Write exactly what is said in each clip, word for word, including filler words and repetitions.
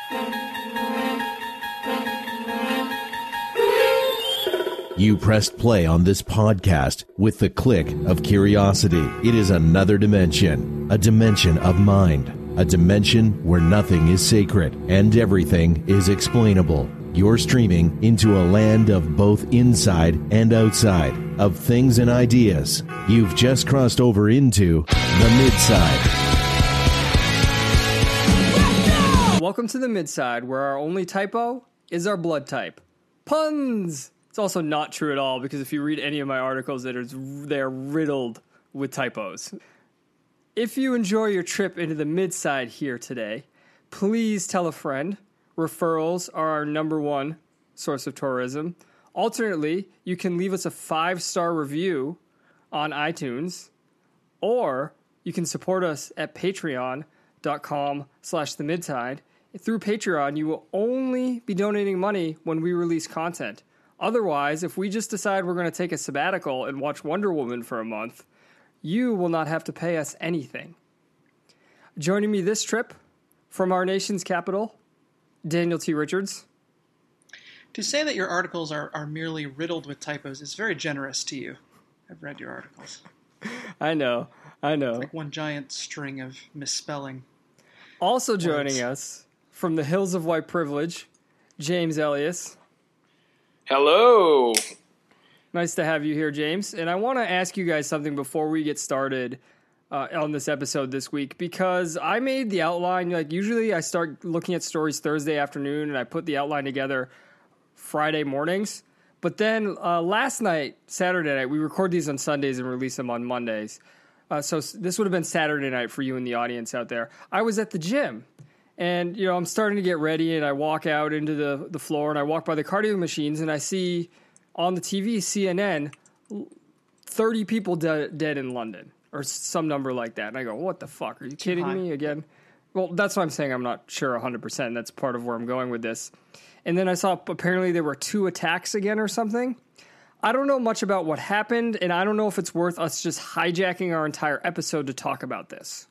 You pressed play on this podcast with the click of curiosity. It is another dimension, a dimension of mind, a dimension where nothing is sacred and everything is explainable. You're streaming into a land of both inside and outside, of things and ideas. You've just crossed over into the Midside. Welcome to the Midside, where our only typo is our blood type. Puns! It's also not true at all, because if you read any of my articles, it is, they're riddled with typos. If you enjoy your trip into the Midside here today, please tell a friend. Referrals are our number one source of tourism. Alternately, you can leave us a five-star review on iTunes, or you can support us at patreon.com slash the Midside. Through Patreon, you will only be donating money when we release content. Otherwise, if we just decide we're going to take a sabbatical and watch Wonder Woman for a month, you will not have to pay us anything. Joining me this trip from our nation's capital, Daniel T. Richards. To say that your articles are, are merely riddled with typos is very generous to you. I've read your articles. I know, I know. It's like one giant string of misspelling. Also words. Joining us from the hills of white privilege, James Elias. Hello. Nice to have you here, James. And I want to ask you guys something before we get started uh, on this episode this week, because I made the outline. Like usually I start looking at stories Thursday afternoon and I put the outline together Friday mornings. But then uh, last night, Saturday night, we record these on Sundays and release them on Mondays. Uh, so this would have been Saturday night for you in the audience out there. I was at the gym. And, you know, I'm starting to get ready, and I walk out into the, the floor, and I walk by the cardio machines, and I see on the T V, C N N, thirty people de- dead in London, or some number like that. And I go, what the fuck? Are you kidding high. me again? Well, that's what I'm saying. I'm not sure one hundred percent. That's part of where I'm going with this. And then I saw apparently there were two attacks again or something. I don't know much about what happened, and I don't know if it's worth us just hijacking our entire episode to talk about this.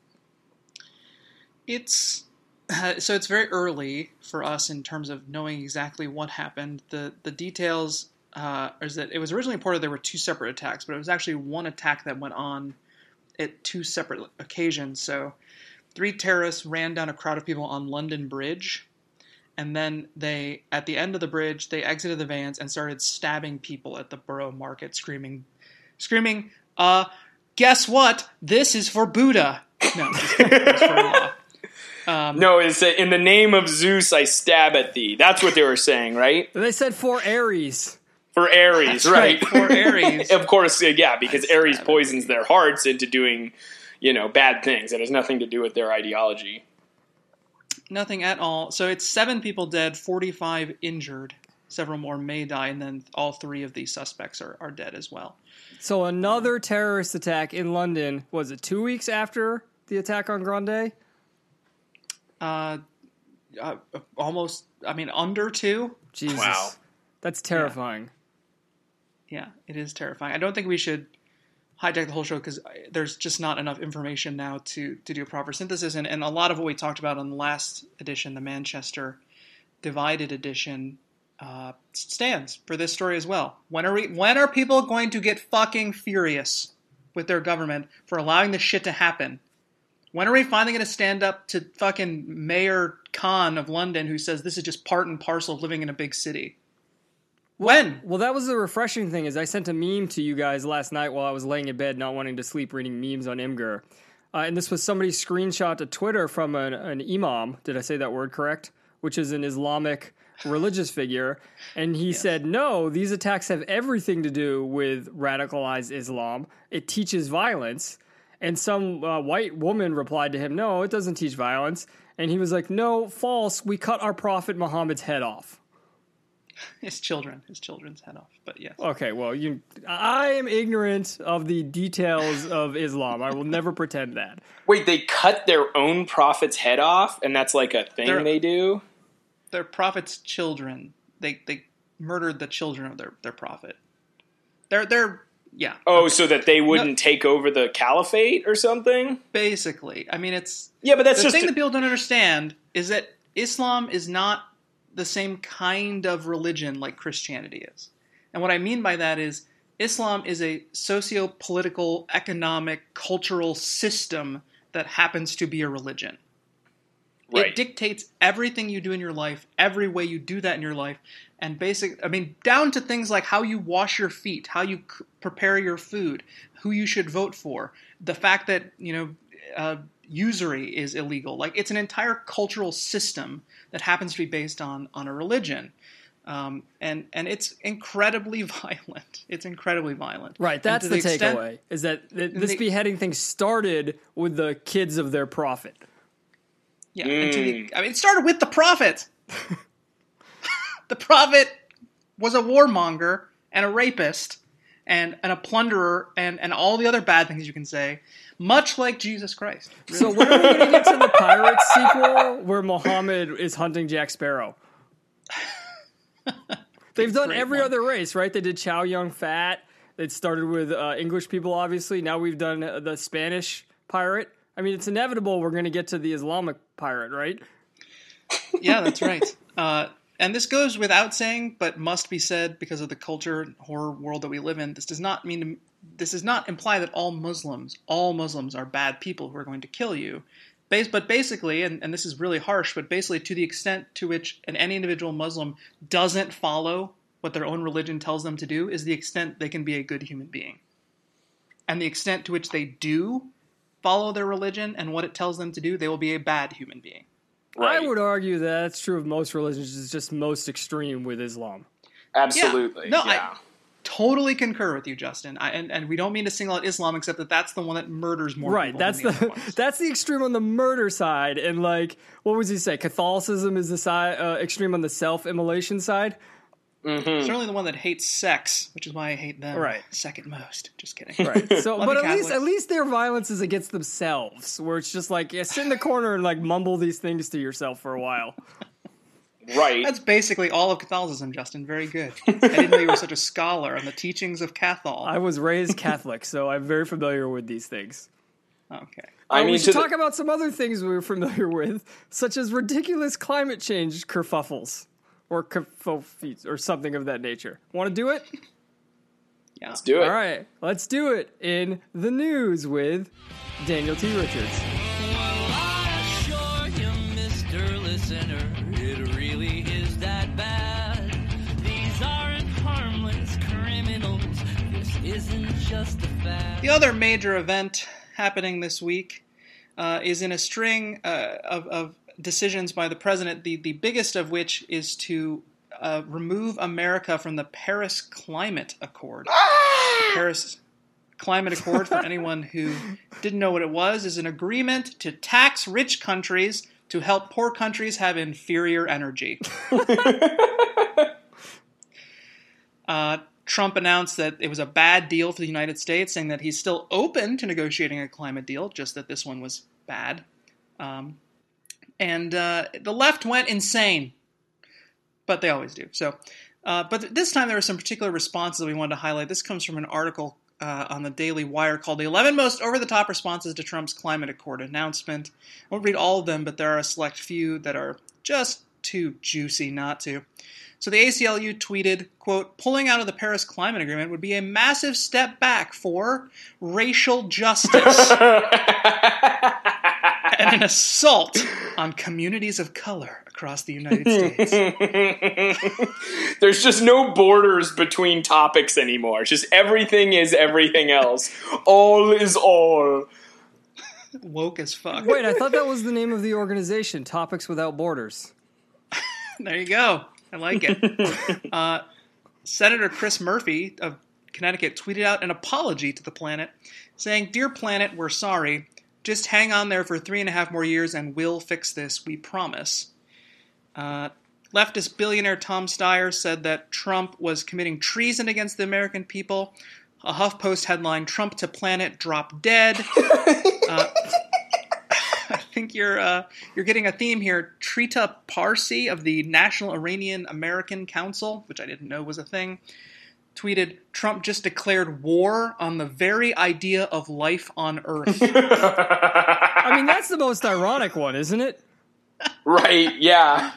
It's... Uh, so it's very early for us in terms of knowing exactly what happened. The the details uh, is that it was originally reported there were two separate attacks, but it was actually one attack that went on at two separate occasions. So three terrorists ran down a crowd of people on London Bridge, and then they, at the end of the bridge, they exited the vans and started stabbing people at the Borough Market, screaming, screaming, uh, guess what? This is for Buddha. No, it's for Allah. Um, no, it's a, in the name of Zeus, I stab at thee. That's what they were saying, right? They said for Ares. For Ares, right. right. For Ares. Of course, yeah, because Ares poisons their hearts into doing, you know, bad things. It has nothing to do with their ideology. Nothing at all. So it's seven people dead, forty-five injured. Several more may die, and then all three of these suspects are, are dead as well. So another terrorist attack in London. Was it two weeks after the attack on Grande? Uh, uh, almost, I mean, under two. Jesus. Wow. That's terrifying. Yeah. yeah, it is terrifying. I don't think we should hijack the whole show because there's just not enough information now to, to do a proper synthesis. And, and a lot of what we talked about on the last edition, the Manchester Divided edition, uh, stands for this story as well. When are we, when are people going to get fucking furious with their government for allowing this shit to happen? When are we finally going to stand up to fucking Mayor Khan of London who says this is just part and parcel of living in a big city? When? Well, that was the refreshing thing is I sent a meme to you guys last night while I was laying in bed not wanting to sleep reading memes on Imgur. Uh, and this was somebody's screenshot to Twitter from an, an imam. Did I say that word correct? Which is an Islamic religious figure. And he yes. said, no, these attacks have everything to do with radicalized Islam. It teaches violence. And some uh, white woman replied to him, no, it doesn't teach violence. And he was like, no, false. We cut our prophet Muhammad's head off. His children, his children's head off, but yes. Okay, well, you, I am ignorant of the details of Islam. I will never pretend that. Wait, they cut their own prophet's head off, and that's like a thing they're, they do? Their prophet's children. They they murdered the children of their, their prophet. They're they're yeah. Oh, okay. So that they wouldn't no, take over the caliphate or something? Basically. I mean, it's... Yeah, but that's the just... The thing that people don't understand is that Islam is not the same kind of religion like Christianity is. And what I mean by that is Islam is a socio-political, economic, cultural system that happens to be a religion. Right. It dictates everything you do in your life, every way you do that in your life, and basic, I mean, down to things like how you wash your feet, how you c- prepare your food, who you should vote for, the fact that, you know, uh, usury is illegal. Like, it's an entire cultural system that happens to be based on on a religion. Um, and and it's incredibly violent. It's incredibly violent. Right, that's the, the extent, takeaway, is that th- this the, beheading thing started with the kids of their prophet. Yeah, Mm. and to the, I mean, it started with the prophet. The prophet was a warmonger and a rapist and, and a plunderer and, and all the other bad things you can say, much like Jesus Christ. Really. So when are we going to get to the Pirates sequel where Muhammad is hunting Jack Sparrow? They've done Great every one. other race, right? They did Chow Yun Fat. It started with uh, English people, obviously. Now we've done uh, the Spanish pirate. I mean, it's inevitable we're going to get to the Islamic pirate, right? Yeah, that's right. Uh, and this goes without saying, but must be said because of the culture and horror world that we live in. This does not mean to, this does not imply that all Muslims, all Muslims are bad people who are going to kill you. Bas- but basically, and, and this is really harsh, but basically to the extent to which an, any individual Muslim doesn't follow what their own religion tells them to do is the extent they can be a good human being. And the extent to which they do follow their religion and what it tells them to do, they will be a bad human being. Right. I would argue that that's true of most religions. It's just most extreme with Islam. Absolutely. Yeah. No, yeah. I totally concur with you, Justin. I, and, and we don't mean to single out Islam, except that that's the one that murders more Right, people that's than the, the other ones. that's the extreme on the murder side, and like, what was he say? Catholicism is the side uh, extreme on the self-immolation side. Mm-hmm. Certainly the one that hates sex, which is why I hate them Right. second most. Just kidding. Right. So, Love but you, at least Catholics. at least their violence is against themselves, where it's just like, yeah, sit in the corner and like mumble these things to yourself for a while. Right. That's basically all of Catholicism, Justin. Very good. I didn't know you were such a scholar on the teachings of Cathol. I was raised Catholic, so I'm very familiar with these things. Okay. I Uh, mean, we to should the- talk about some other things we were familiar with, such as ridiculous climate change kerfuffles. Or kerfuffles, or something of that nature. Want to do it? Yeah. Let's do it. All right, let's do it in the news with Daniel T. Richards. Well, I assure you, Mister Listener, it really is that bad. These aren't harmless criminals. This isn't just a fad. The other major event happening this week uh, is in a string uh, of, of decisions by the president, the, the biggest of which is to uh, remove America from the Paris Climate Accord. The Paris Climate Accord, for anyone who didn't know what it was, is an agreement to tax rich countries to help poor countries have inferior energy. uh, Trump announced that it was a bad deal for the United States, saying that he's still open to negotiating a climate deal, just that this one was bad. Um, and uh, the left went insane, but they always do. So, uh, but this time there were some particular responses that we wanted to highlight. This comes from an article uh, on the Daily Wire called "The eleven Most Over-the-Top Responses to Trump's Climate Accord Announcement." I won't read all of them, but there are a select few that are just too juicy not to. So the A C L U tweeted, quote, "Pulling out of the Paris Climate Agreement would be a massive step back for racial justice and an assault on communities of color across the United States." There's just no borders between topics anymore. It's just everything is everything else. All is all. Woke as fuck. Wait, I thought that was the name of the organization, Topics Without Borders. There you go. I like it. uh, Senator Chris Murphy of Connecticut tweeted out an apology to the planet, saying, "Dear planet, we're sorry. Just hang on there for three and a half more years and we'll fix this, we promise." Uh, leftist billionaire Tom Steyer said that Trump was committing treason against the American people. A HuffPost headline, "Trump to planet, drop dead." uh, I think you're uh, you're getting a theme here. Trita Parsi of the National Iranian American Council, which I didn't know was a thing, tweeted, "Trump just declared war on the very idea of life on Earth." I mean, that's the most ironic one, isn't it? Right, yeah.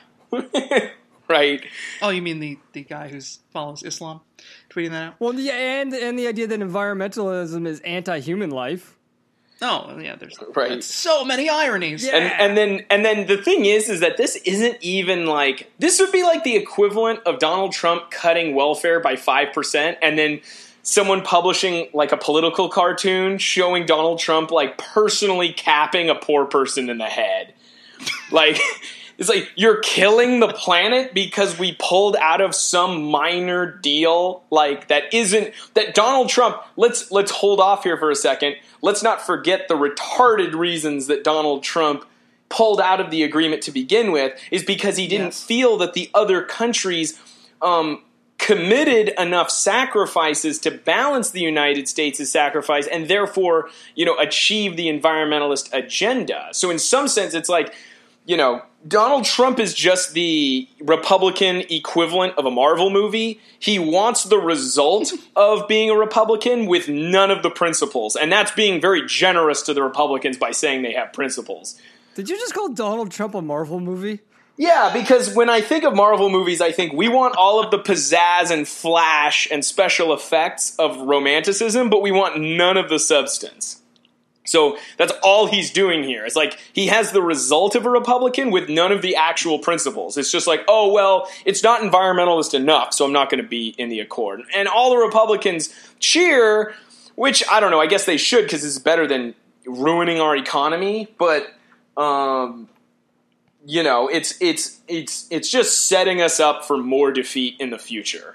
Right. Oh, you mean the, the guy who follows Islam tweeting that out? Well, the, and and the idea that environmentalism is anti-human life. Oh, yeah, there's Right. that's so many ironies. Yeah. And and then and then the thing is is that this isn't even like this would be like the equivalent of Donald Trump cutting welfare by five percent and then someone publishing like a political cartoon showing Donald Trump like personally capping a poor person in the head. Like it's like you're killing the planet because we pulled out of some minor deal like that isn't that Donald Trump let's let's hold off here for a second. Let's not forget the retarded reasons that Donald Trump pulled out of the agreement to begin with is because he didn't Yes. feel that the other countries um, committed enough sacrifices to balance the United States' sacrifice and therefore, you know, achieve the environmentalist agenda. So in some sense, it's like, you know, Donald Trump is just the Republican equivalent of a Marvel movie. He wants the result of being a Republican with none of the principles. And that's being very generous to the Republicans by saying they have principles. Did you just call Donald Trump a Marvel movie? Yeah, because when I think of Marvel movies, I think we want all of the pizzazz and flash and special effects of romanticism, but we want none of the substance. So that's all he's doing here. It's like he has the result of a Republican with none of the actual principles. It's just like, oh, well, it's not environmentalist enough, so I'm not going to be in the accord. And all the Republicans cheer, which I don't know, I guess they should because it's better than ruining our economy. But, um, you know, it's it's it's it's just setting us up for more defeat in the future.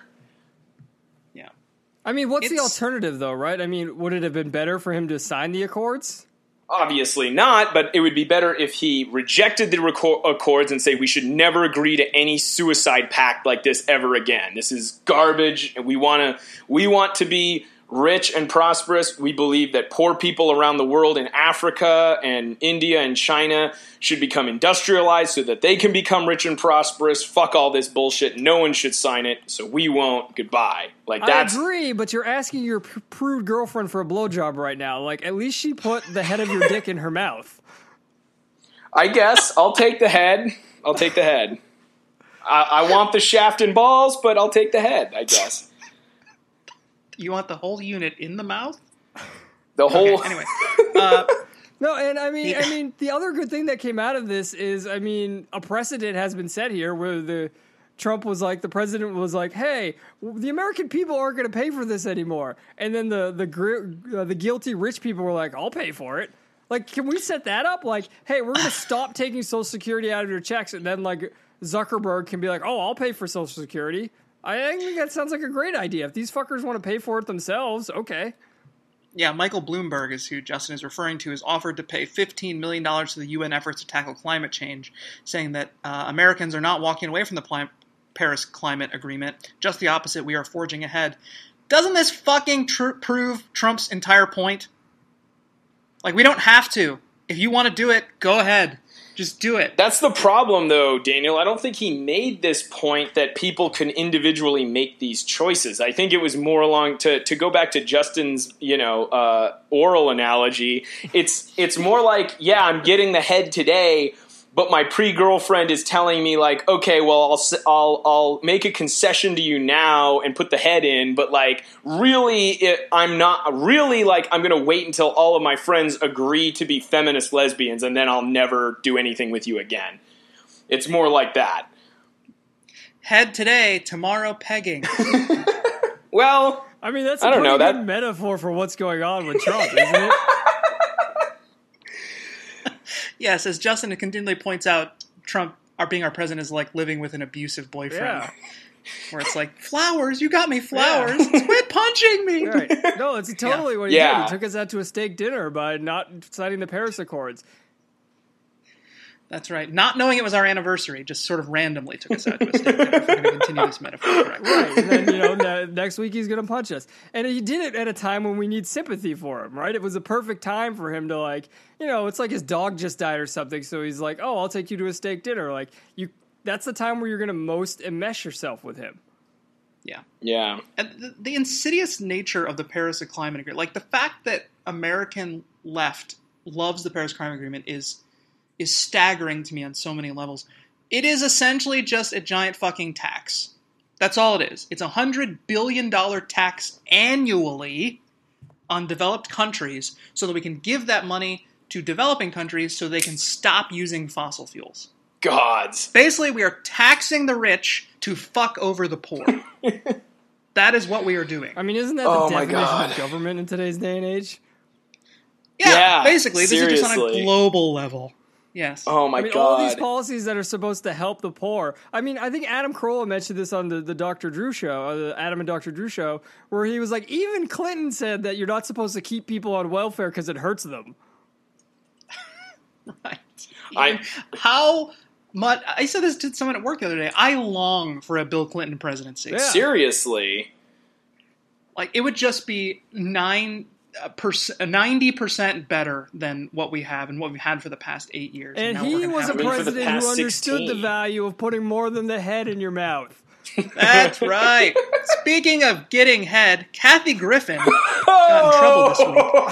Yeah. I mean, what's the It's- alternative, though, right? I mean, would it have been better for him to sign the Accords? Obviously not, but it would be better if he rejected the reco- Accords and say we should never agree to any suicide pact like this ever again. This is garbage, and we want to we want to be rich and prosperous. We believe that poor people around the world in Africa and India and China should become industrialized so that they can become rich and prosperous. Fuck all this bullshit. No one should sign it, so we won't. Goodbye. Like that's I agree, but you're asking your pr- prude girlfriend for a blowjob right now. Like, at least she put the head of your dick in her mouth. I guess I'll take the head. I'll take the head. I, I want the shaft and balls, but I'll take the head, I guess. You want the whole unit in the mouth? The whole Okay, anyway. Uh, No, and I mean, Yeah. I mean, the other good thing that came out of this is, I mean, a precedent has been set here where the Trump was like, the president was like, "Hey, the American people aren't going to pay for this anymore," and then the the gr- uh, the guilty rich people were like, "I'll pay for it." Like, can we set that up? Like, hey, we're going to stop taking Social Security out of your checks, and then like Zuckerberg can be like, "Oh, I'll pay for Social Security." I think that sounds like a great idea. If these fuckers want to pay for it themselves, okay. yeah, Michael Bloomberg is who Justin is referring to, has offered to pay fifteen million dollars to the U N efforts to tackle climate change, saying that uh, Americans are not walking away from the pli- Paris Climate Agreement. Just the opposite, we are forging ahead. Doesn't this fucking tr- prove Trump's entire point? Like, we don't have to. If you want to do it, go ahead. Just do it. That's the problem, though, Daniel. I don't think he made this point that people can individually make these choices. I think it was more along to to go back to Justin's, you know, uh, oral analogy. It's it's more like, yeah, I'm getting the head today, but my pre-girlfriend is telling me like, okay, well, I'll s- I'll I'll make a concession to you now and put the head in, but like, really, it, I'm not really like I'm gonna wait until all of my friends agree to be feminist lesbians, and then I'll never do anything with you again. It's more like that. Head today, tomorrow pegging. Well, I mean, that's a I don't pretty know, good that- metaphor for what's going on with Trump, isn't it? Yes, as Justin continually points out, Trump, our being our president, is like living with an abusive boyfriend. Yeah. Where it's like, flowers, you got me flowers. Quit punching me. Right. No, it's totally what he Yeah. did. He took us out to a steak dinner by not signing the Paris Accords. That's right. Not knowing it was our anniversary, just sort of randomly took us out to a steak dinner. If we're going to continue this metaphor correctly. Right. And then, you know, ne- next week he's going to punch us. And he did it at a time when we need sympathy for him, right? It was a perfect time for him to, like, you know, it's like his dog just died or something. So he's like, oh, I'll take you to a steak dinner. Like, you, that's the time where you're going to most enmesh yourself with him. Yeah. yeah. And the, the insidious nature of the Paris Climate Agreement, like the fact that American left loves the Paris Climate Agreement is is staggering to me on so many levels. It is essentially just a giant fucking tax. That's all it is. It's a one hundred billion dollars tax annually on developed countries so that we can give that money to developing countries so they can stop using fossil fuels. Gods. Basically, we are taxing the rich to fuck over the poor. That is what we are doing. I mean, isn't that the Oh my definition God. of government in today's day and age? Yeah, Yeah, basically. This is just on a seriously. global level. Yes. Oh my I mean, god. all these policies that are supposed to help the poor. I mean, I think Adam Carolla mentioned this on the, the Doctor Drew show, uh, the Adam and Doctor Drew show, where he was like, even Clinton said that you're not supposed to keep people on welfare because it hurts them. Right. I- How much... I said this to someone at work the other day. I long for a Bill Clinton presidency. Yeah. Seriously. Like, it would just be nine... Uh, perc- ninety percent better than what we have and what we've had for the past eight years. And now we're he gonna was a have- I mean, for the president past who understood the sixteen. value of putting more than the head in your mouth. That's right. Speaking of getting head, Kathy Griffin got in trouble this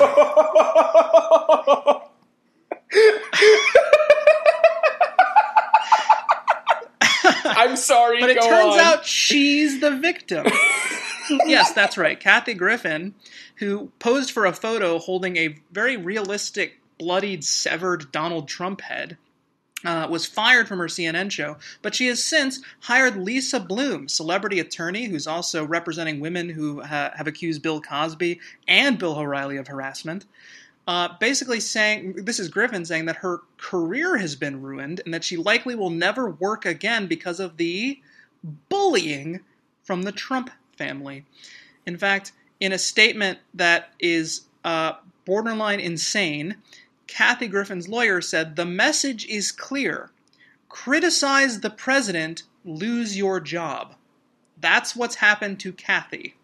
week. I'm sorry, But it go turns on. out she's the victim. Yes, that's right. Kathy Griffin, who posed for a photo holding a very realistic, bloodied, severed Donald Trump head, uh, was fired from her C N N show, but she has since hired Lisa Bloom, celebrity attorney who's also representing women who ha- have accused Bill Cosby and Bill O'Reilly of harassment. Uh, basically saying, this is Griffin saying that her career has been ruined and that she likely will never work again because of the bullying from the Trump family. In fact, in a statement that is uh, borderline insane, Kathy Griffin's lawyer said, "The message is clear. Criticize the president, lose your job." That's what's happened to Kathy.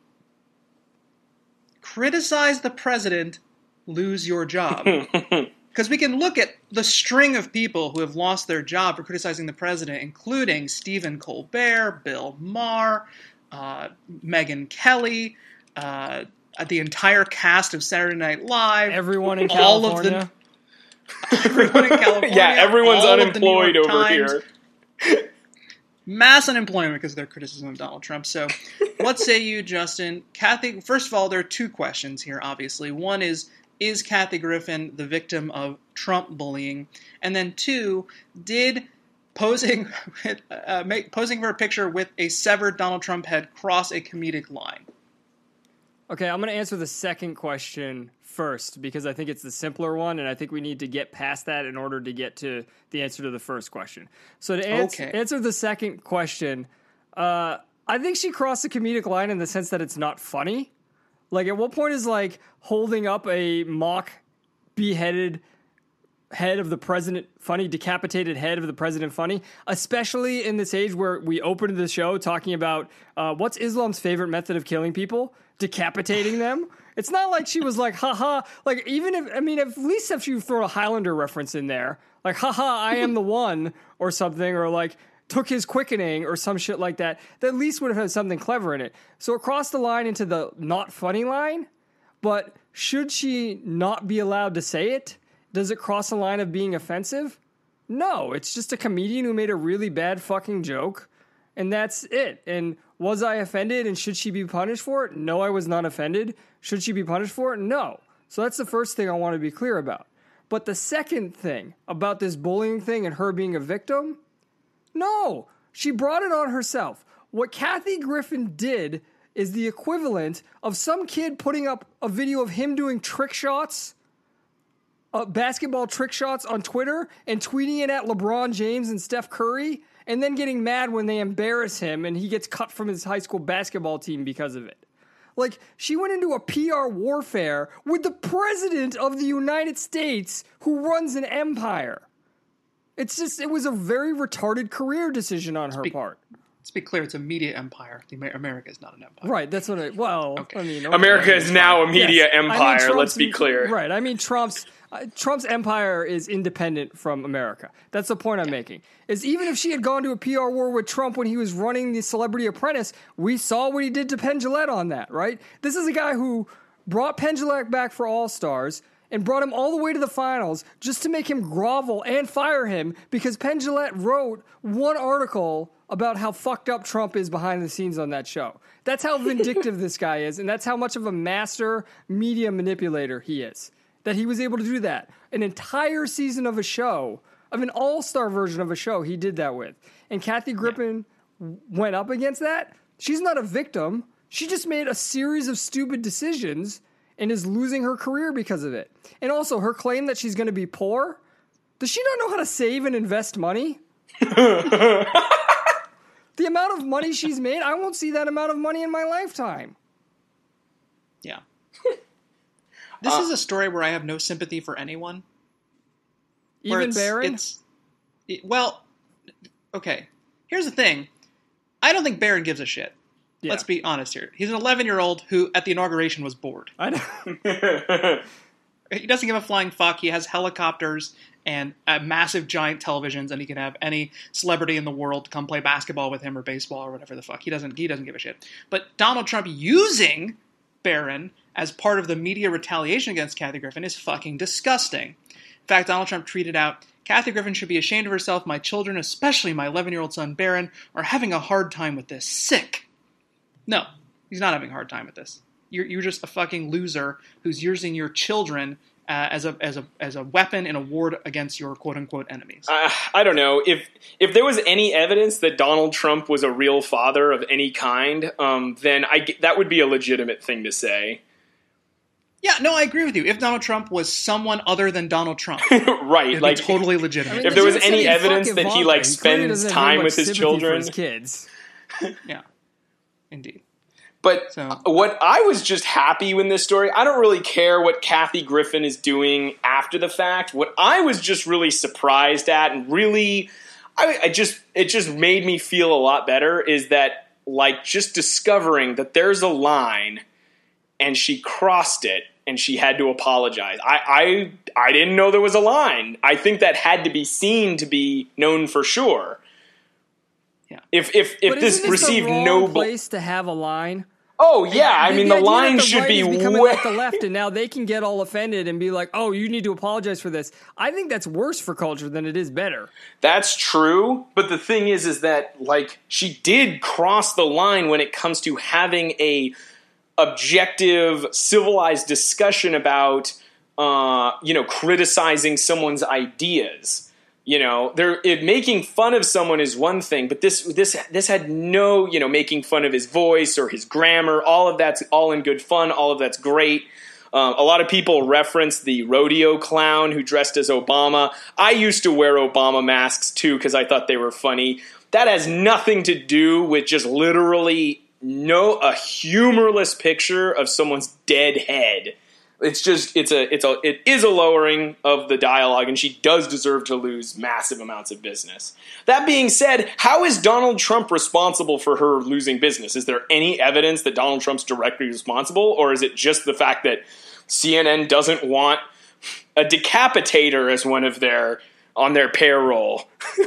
Criticize the president, lose your job. Because we can look at the string of people who have lost their job for criticizing the president, including Stephen Colbert, Bill Maher, uh, Megyn Kelly, uh, the entire cast of Saturday Night Live. Everyone in all California. of the everyone in California. Yeah, everyone's all of the New unemployed York over Times. here. Mass unemployment because of their criticism of Donald Trump. So, what say you, Justin? Kathy, first of all, there are two questions here, obviously. One is, is Kathy Griffin the victim of Trump bullying? And then two, did posing uh, make, posing for a picture with a severed Donald Trump head cross a comedic line? Okay, I'm going to answer the second question first because I think it's the simpler one, and I think we need to get past that in order to get to the answer to the first question. So to ans- Okay. answer the second question, uh, I think she crossed the comedic line in the sense that it's not funny. Like, at what point is, like, holding up a mock beheaded head of the president funny, decapitated head of the president funny, especially in this age where we opened the show talking about uh, what's Islam's favorite method of killing people? Decapitating them. It's not like she was like, haha, like even if, I mean, at least if you throw a Highlander reference in there, like, haha, I am the one or something, or like took his quickening or some shit like that, that at least would have had something clever in it. So it crossed the line into the not funny line, but should she not be allowed to say it? Does it cross the line of being offensive? No, it's just a comedian who made a really bad fucking joke, and that's it. And was I offended, and should she be punished for it? No, I was not offended. Should she be punished for it? No. So that's the first thing I want to be clear about. But the second thing about this bullying thing and her being a victim, no, she brought it on herself. What Kathy Griffin did is the equivalent of some kid putting up a video of him doing trick shots, Uh, basketball trick shots on Twitter and tweeting it at LeBron James and Steph Curry, and then getting mad when they embarrass him and he gets cut from his high school basketball team because of it. Like, she went into a P R warfare with the president of the United States who runs an empire. It's just, it was a very retarded career decision on her be- part. Let's be clear, it's a media empire. The Amer- America is not an empire. Right, that's what I, well, Okay. I mean. America is now a media Yes. I mean, empire, Trump's- let's be clear. Right, I mean, Trump's uh, Trump's empire is independent from America. That's the point I'm making. Is even if she had gone to a P R war with Trump when he was running the Celebrity Apprentice, we saw what he did to Penn Jillette on that, right? This is a guy who brought Penn Jillette back for All-Stars, and brought him all the way to the finals just to make him grovel and fire him because Penn Jillette wrote one article about how fucked up Trump is behind the scenes on that show. That's how vindictive this guy is, and that's how much of a master media manipulator he is, that he was able to do that. An entire season of a show, of an all-star version of a show, he did that with. And Kathy Griffin yeah. went up against that. She's not a victim. She just made a series of stupid decisions and is losing her career because of it. And also, her claim that she's going to be poor, does she not know how to save and invest money? The amount of money she's made, I won't see that amount of money in my lifetime. Yeah. This uh, is a story where I have no sympathy for anyone. Even it's, Barron? It's, it, well, okay. Here's the thing. I don't think Barron gives a shit. Yeah. Let's be honest here. He's an eleven-year-old who, at the inauguration, was bored. I know. He doesn't give a flying fuck. He has helicopters and uh, massive giant televisions, and he can have any celebrity in the world come play basketball with him or baseball or whatever the fuck. He doesn't. He doesn't give a shit. But Donald Trump using Barron as part of the media retaliation against Kathy Griffin is fucking disgusting. In fact, Donald Trump tweeted out, "Kathy Griffin should be ashamed of herself. My children, especially my eleven-year-old son Barron, are having a hard time with this. Sick." No, he's not having a hard time with this. You're you're just a fucking loser who's using your children uh, as a as a as a weapon in a war against your quote unquote enemies. Uh, I don't know if if there was any evidence that Donald Trump was a real father of any kind, um, then I that would be a legitimate thing to say. Yeah, no, I agree with you. If Donald Trump was someone other than Donald Trump, right, it'd like be totally legitimate. I mean, if there was any he evidence that he like he spends time with his children, his kids. Yeah, indeed. But so. what I was just happy in this story, I don't really care what Kathy Griffin is doing after the fact. What I was just really surprised at and really, I, I just, it just made me feel a lot better is that like just discovering that there's a line and she crossed it and she had to apologize. I, I, I didn't know there was a line. I think that had to be seen to be known for sure. Yeah. If if if but this isn't this received the wrong no place to have a line. Oh yeah, I mean the, the line the should right be is becoming way like the left, and now they can get all offended and be like, "Oh, you need to apologize for this." I think that's worse for culture than it is better. That's true, but the thing is, is that like she did cross the line when it comes to having a objective, civilized discussion about, uh, you know, criticizing someone's ideas. You know, they're it, making fun of someone is one thing, but this this this had no, you know, making fun of his voice or his grammar. All of that's all in good fun. All of that's great. Um, a lot of people reference the rodeo clown who dressed as Obama. I used to wear Obama masks too because I thought they were funny. That has nothing to do with just literally no a humorless picture of someone's dead head. It's just it's a it's a it is a lowering of the dialogue, and she does deserve to lose massive amounts of business. That being said, how is Donald Trump responsible for her losing business? Is there any evidence that Donald Trump's directly responsible, or is it just the fact that C N N doesn't want a decapitator as one of their on their payroll?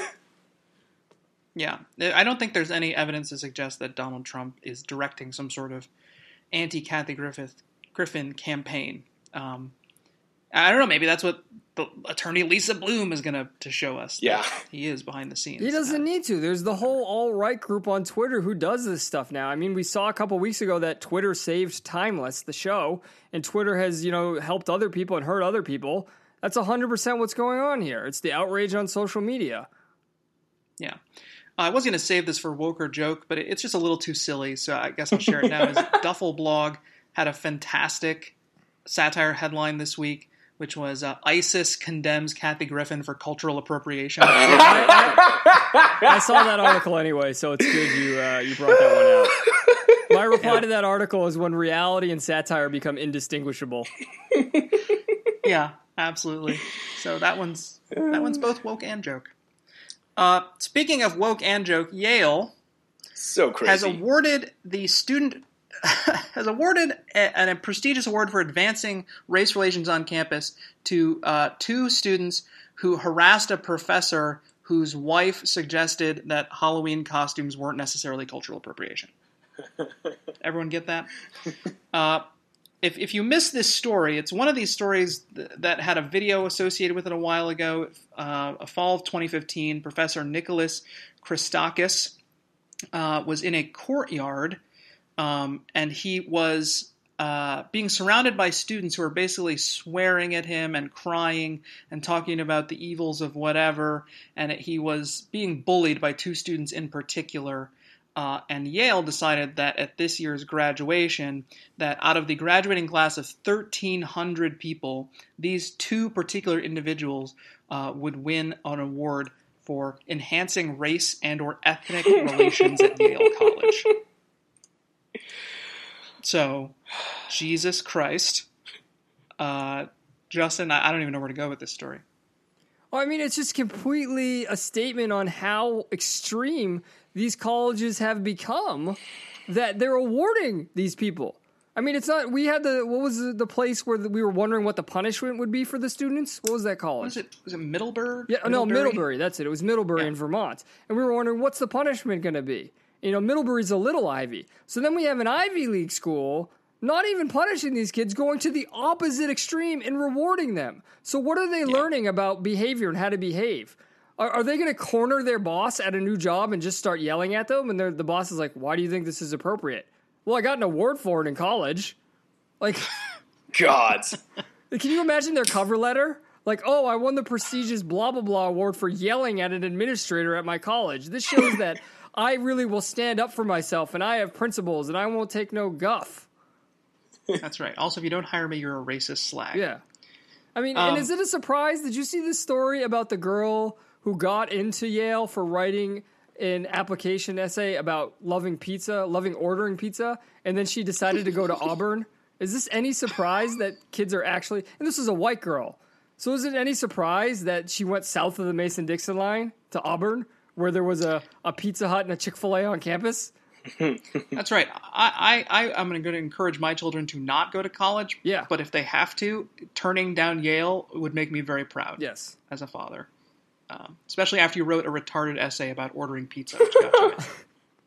Yeah, I don't think there's any evidence to suggest that Donald Trump is directing some sort of anti-Kathy Griffith Griffin campaign. Um, I don't know. Maybe that's what the attorney Lisa Bloom is going to to show us. Yeah, he is behind the scenes. He doesn't uh, need to. There's the whole alt-right group on Twitter who does this stuff now. I mean, we saw a couple weeks ago that Twitter saved Timeless, the show, and Twitter has, you know, helped other people and hurt other people. That's one hundred percent what's going on here. It's the outrage on social media. Yeah. Uh, I was going to save this for woke or joke, but it, it's just a little too silly, so I guess I'll share it now. His Duffel blog had a fantastic satire headline this week, which was uh, ISIS condemns Kathy Griffin for cultural appropriation. I, I, I saw that article anyway, so it's good you uh, you brought that one out. My reply yeah. to that article is when reality and satire become indistinguishable. Yeah, absolutely. So that one's that one's both woke and joke. Uh, speaking of woke and joke, Yale so crazy. has awarded the student has awarded a, a prestigious award for advancing race relations on campus to uh, two students who harassed a professor whose wife suggested that Halloween costumes weren't necessarily cultural appropriation. Everyone get that? Uh, if if you miss this story, it's one of these stories th- that had a video associated with it a while ago. Uh, a fall of twenty fifteen, Professor Nicholas Christakis uh, was in a courtyard, um, and he was uh, being surrounded by students who were basically swearing at him and crying and talking about the evils of whatever, and it, he was being bullied by two students in particular. Uh, and Yale decided that at this year's graduation, that out of the graduating class of thirteen hundred people, these two particular individuals uh, would win an award for enhancing race and or ethnic relations at Yale College. So, Jesus Christ. Uh, Justin, I, I don't even know where to go with this story. Well, I mean, it's just completely a statement on how extreme these colleges have become that they're awarding these people. I mean, it's not, we had the, what was the, the place where the, we were wondering what the punishment would be for the students? What was that college? Was it, was it Middlebury? Yeah, no, Middlebury? Middlebury, that's it. It was Middlebury Yeah. in Vermont. And we were wondering, what's the punishment going to be? You know, Middlebury's a little Ivy. So then we have an Ivy League school not even punishing these kids, going to the opposite extreme and rewarding them. So what are they Yeah. learning about behavior and how to behave? Are, are they going to corner their boss at a new job and just start yelling at them? And the boss is like, why do you think this is appropriate? Well, I got an award for it in college. Like, Gods. can you imagine their cover letter? Like, oh, I won the prestigious blah, blah, blah award for yelling at an administrator at my college. This shows that I really will stand up for myself and I have principles and I won't take no guff. That's right. Also, if you don't hire me, you're a racist slag. Yeah. I mean, Um, and is it a surprise? Did you see this story about the girl who got into Yale for writing an application essay about loving pizza, loving ordering pizza, and then she decided to go to Auburn? Is this any surprise that kids are actually, and this is a white girl, so is it any surprise that she went south of the Mason-Dixon line to Auburn, where there was a, a Pizza Hut and a Chick-fil-A on campus? That's right. I, I, I, I'm going to encourage my children to not go to college. Yeah. But if they have to, turning down Yale would make me very proud. Yes. As a father. Um, especially after you wrote a retarded essay about ordering pizza. Which got you in.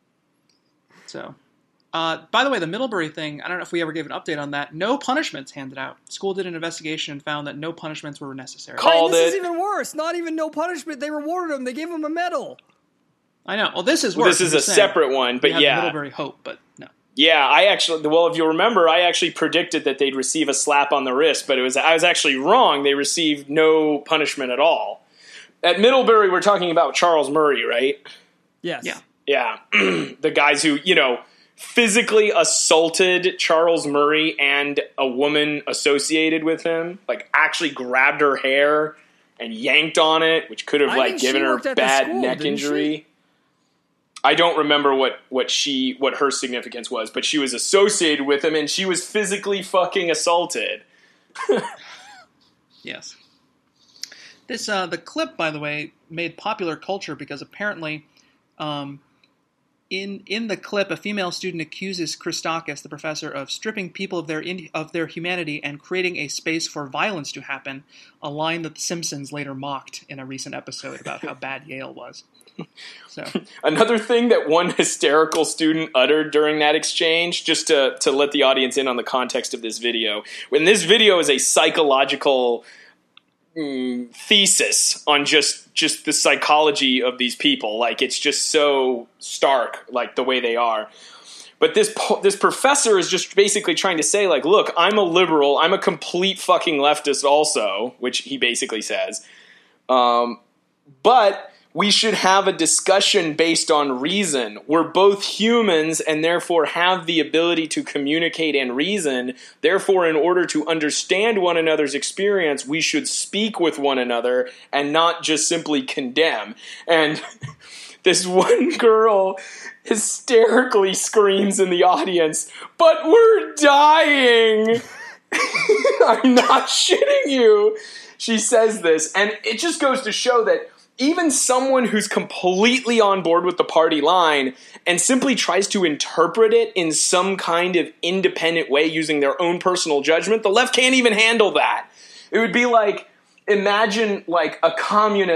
So, uh, by the way, the Middlebury thing, I don't know if we ever gave an update on that. No punishments handed out. School did an investigation and found that no punishments were necessary. Call- Called Right, this it. is even worse. Not even no punishment. They rewarded them. They gave them a medal. I know. Well, this is Well, worse. this is I'm a just saying. separate one, We but have yeah. the Middlebury Hope, but no. Yeah, I actually, well, if you'll remember, I actually predicted that they'd receive a slap on the wrist, but it was I was actually wrong. They received no punishment at all. At Middlebury, we're talking about Charles Murray, right? Yes. Yeah. Yeah. The guys who, you know, physically assaulted Charles Murray and a woman associated with him, like actually grabbed her hair and yanked on it, which could have I like think she given her worked at the bad school, neck didn't injury. she? I don't remember what, what she what her significance was, but she was associated with him and she was physically fucking assaulted. Yes. This uh, the clip, by the way, made popular culture because apparently, um, in in the clip, a female student accuses Christakis, the professor, of stripping people of their in, of their humanity and creating a space for violence to happen. A line that The Simpsons later mocked in a recent episode about how bad Yale was. So Another thing that one hysterical student uttered during that exchange, just to, to let the audience in on the context of this video, when this video is a psychological mm, thesis on just, just the psychology of these people. Like, it's just so stark, like, the way they are. But this po- this professor is just basically trying to say, like, look, I'm a liberal. I'm a complete fucking leftist also, which he basically says. Um, but we should have a discussion based on reason. We're both humans and therefore have the ability to communicate and reason. Therefore, in order to understand one another's experience, we should speak with one another and not just simply condemn. And this one girl hysterically screams in the audience, "But we're dying!" I'm not shitting you. She says this, and it just goes to show that even someone who's completely on board with the party line and simply tries to interpret it in some kind of independent way using their own personal judgment, the left can't even handle that. It would be like, imagine like a communist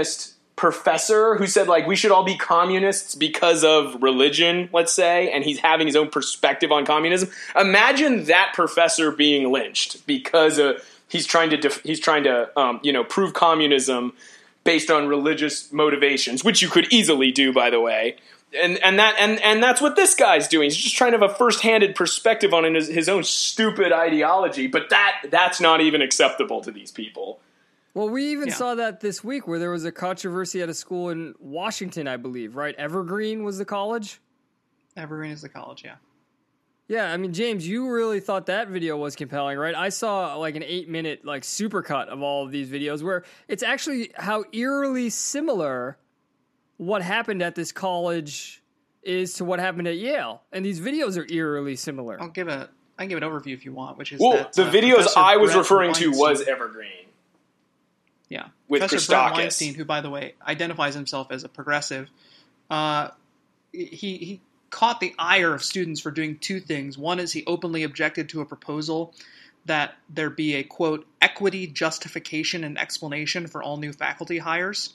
professor who said, like, we should all be communists because of religion, let's say, and he's having his own perspective on communism. Imagine that professor being lynched because uh, he's trying to def- he's trying to um, you know prove communism based on religious motivations, which you could easily do, by the way. And and that and, and that's what this guy's doing. He's just trying to have a first-handed perspective on his, his own stupid ideology, but that that's not even acceptable to these people. Well, we even Yeah. saw that this week where there was a controversy at a school in Washington, I believe, right? Evergreen was the college? Evergreen is the college, yeah. Yeah, I mean, James, you really thought that video was compelling, right? I saw like an eight-minute like supercut of all of these videos where it's actually how eerily similar what happened at this college is to what happened at Yale. And these videos are eerily similar. I'll give a I can give an overview if you want, which is Well, that, the uh, videos Professor I was Brett referring to Weinstein- was Evergreen. Yeah. with Professor Brett Christakis. Weinstein, who, by the way, identifies himself as a progressive, uh, he, he caught the ire of students for doing two things. One is he openly objected to a proposal that there be a, quote, equity justification and explanation for all new faculty hires,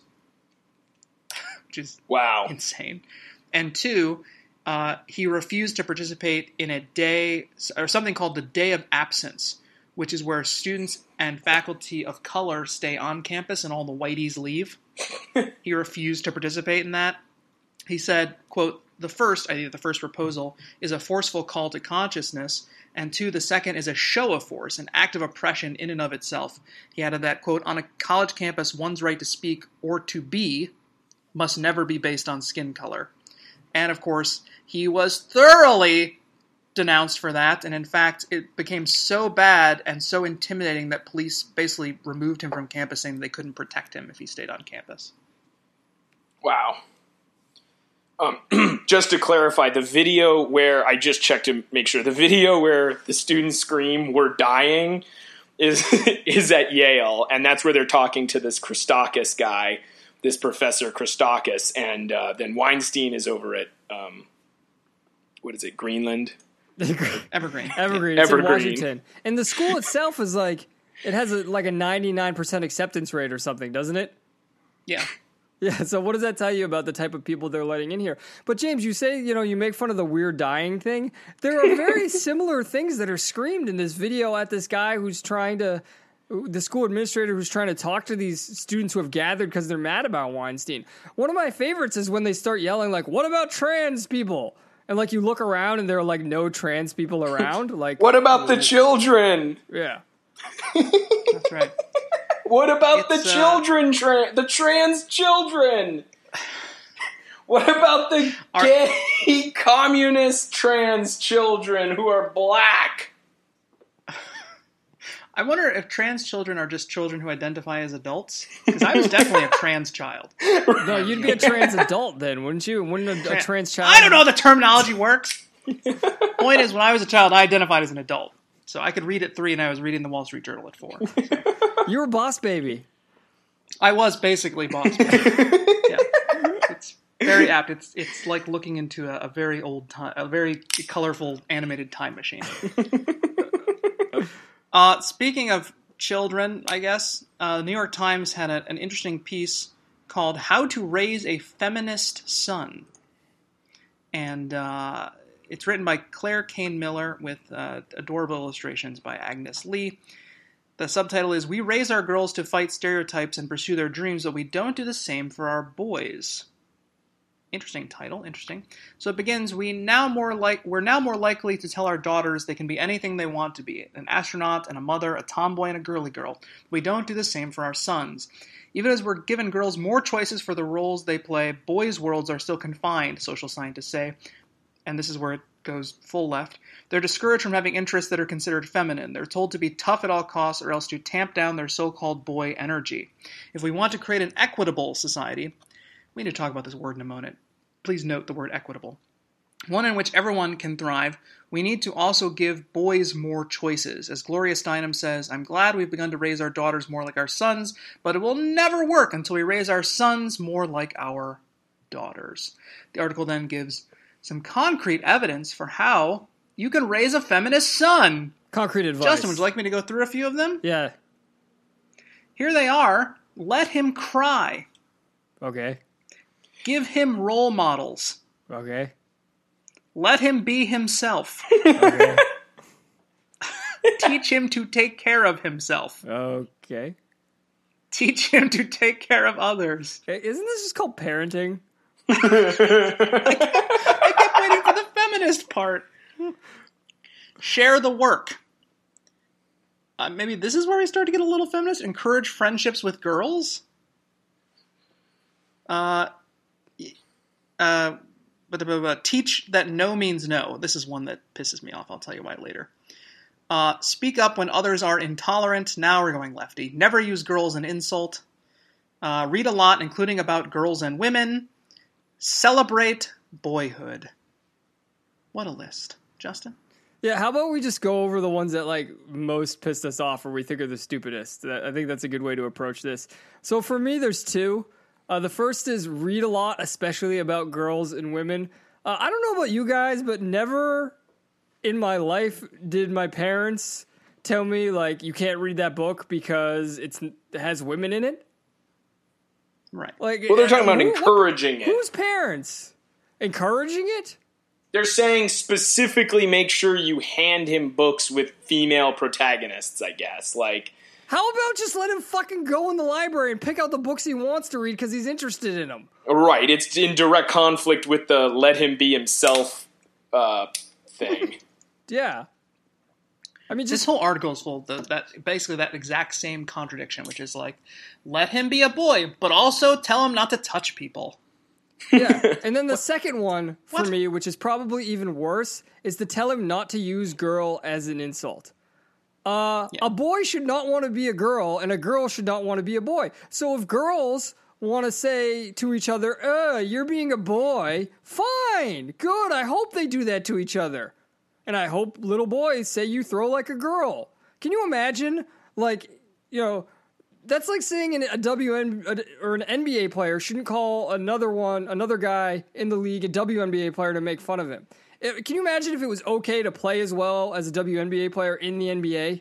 which is Wow. insane. And two, uh, he refused to participate in a day, or something called the Day of Absence, which is where students and faculty of color stay on campus and all the whiteys leave. He refused to participate in that. He said, quote, the first, I think the first proposal, is a forceful call to consciousness, and two, the second is a show of force, an act of oppression in and of itself. He added that, quote, on a college campus, one's right to speak or to be must never be based on skin color. And, of course, he was thoroughly denounced for that, and in fact, it became so bad and so intimidating that police basically removed him from campus, saying they couldn't protect him if he stayed on campus. Wow. Um, just to clarify, the video where I just checked to make sure, the video where the students scream, "We're dying," is is at Yale, and that's where they're talking to this Christakis guy, this Professor Christakis, and uh, then Weinstein is over at, um, what is it, Greenland? Evergreen. Evergreen. It's Evergreen. in Washington. And the school itself is like, it has a, like a ninety-nine percent acceptance rate or something, doesn't it? Yeah. Yeah, so what does that tell you about the type of people they're letting in here? But James, you say, you know, you make fun of the weird dying thing. There are very similar things that are screamed in this video at this guy who's trying to, the school administrator who's trying to talk to these students who have gathered because they're mad about Weinstein. One of my favorites is when they start yelling, like, what about trans people? And, like, you look around and there are, like, no trans people around. Like, What about the children? yeah. That's right. What about It's, the uh, children, tra- the trans children? What about the Are- gay communist trans children who are black? I wonder if trans children are just children who identify as adults. Because I was definitely a trans child. No, you'd be a trans adult then, wouldn't you? Wouldn't a, a trans child? I don't know how the terminology works. Point is, when I was a child, I identified as an adult. So I could read at three, and I was reading the Wall Street Journal at four. You were boss baby. I was basically boss. Yeah. It's very apt. It's it's like looking into a, a very old time, a very colorful animated time machine. uh, speaking of children, I guess uh, the New York Times had a, an interesting piece called "How to Raise a Feminist Son," and uh, it's written by Claire Kane Miller with uh, adorable illustrations by Agnes Lee. The subtitle is, "We raise our girls to fight stereotypes and pursue their dreams, but we don't do the same for our boys." Interesting title, interesting. So it begins, we now more like we're now more likely to tell our daughters they can be anything they want to be, an astronaut and a mother, a tomboy and a girly girl. We don't do the same for our sons. Even as we're giving girls more choices for the roles they play, boys' worlds are still confined, social scientists say. And this is where it goes full left. They're discouraged from having interests that are considered feminine. They're told to be tough at all costs or else to tamp down their so-called boy energy. If we want to create an equitable society, we need to talk about this word in a moment. Please note the word equitable. One in which everyone can thrive, we need to also give boys more choices. As Gloria Steinem says, I'm glad we've begun to raise our daughters more like our sons, but it will never work until we raise our sons more like our daughters. The article then gives some concrete evidence for how you can raise a feminist son. Concrete advice. Justin, would you like me to go through a few of them? Yeah. Here they are. Let him cry. Okay. Give him role models. Okay. Let him be himself. Okay. Teach him to take care of himself. Okay. Teach him to take care of others. Hey, isn't this just called parenting? I kept waiting for the feminist part. Share the work. Uh, maybe this is where we start to get a little feminist. Encourage friendships with girls. Uh, uh, but, but, but teach that no means no. This is one that pisses me off. I'll tell you why later. Uh, speak up when others are intolerant. Now we're going lefty. Never use girls as an insult. Uh, read a lot, including about girls and women. Celebrate boyhood. What a list. Justin? Yeah, how about we just go over the ones that like most pissed us off or we think are the stupidest? I think that's a good way to approach this. So for me, there's two. Uh, the first is read a lot, especially about girls and women. Uh, I don't know about you guys, but never in my life did my parents tell me, like, you can't read that book because it's, it has women in it. Right. Like, Well, they're talking about who- encouraging what, it. Whose parents? Encouraging it? They're saying specifically make sure you hand him books with female protagonists, I guess. Like, How about just let him fucking go in the library and pick out the books he wants to read because he's interested in them? right, it's in direct conflict with the let him be himself uh, thing. Yeah. I mean, This just whole article is full of the, that basically that exact same contradiction, which is like, let him be a boy, but also tell him not to touch people. yeah. And then the second one for What? me, which is probably even worse, is to tell him not to use girl as an insult. Uh, Yeah. A boy should not want to be a girl, and a girl should not want to be a boy. So if girls want to say to each other, uh, you're being a boy, fine, good, I hope they do that to each other. And I hope little boys say you throw like a girl. Can you imagine, like, you know, that's like saying an, a W N or an N B A player shouldn't call another one, another guy in the league, a W N B A player to make fun of him. It- can you imagine if it was okay to play as well as a W N B A player in the N B A?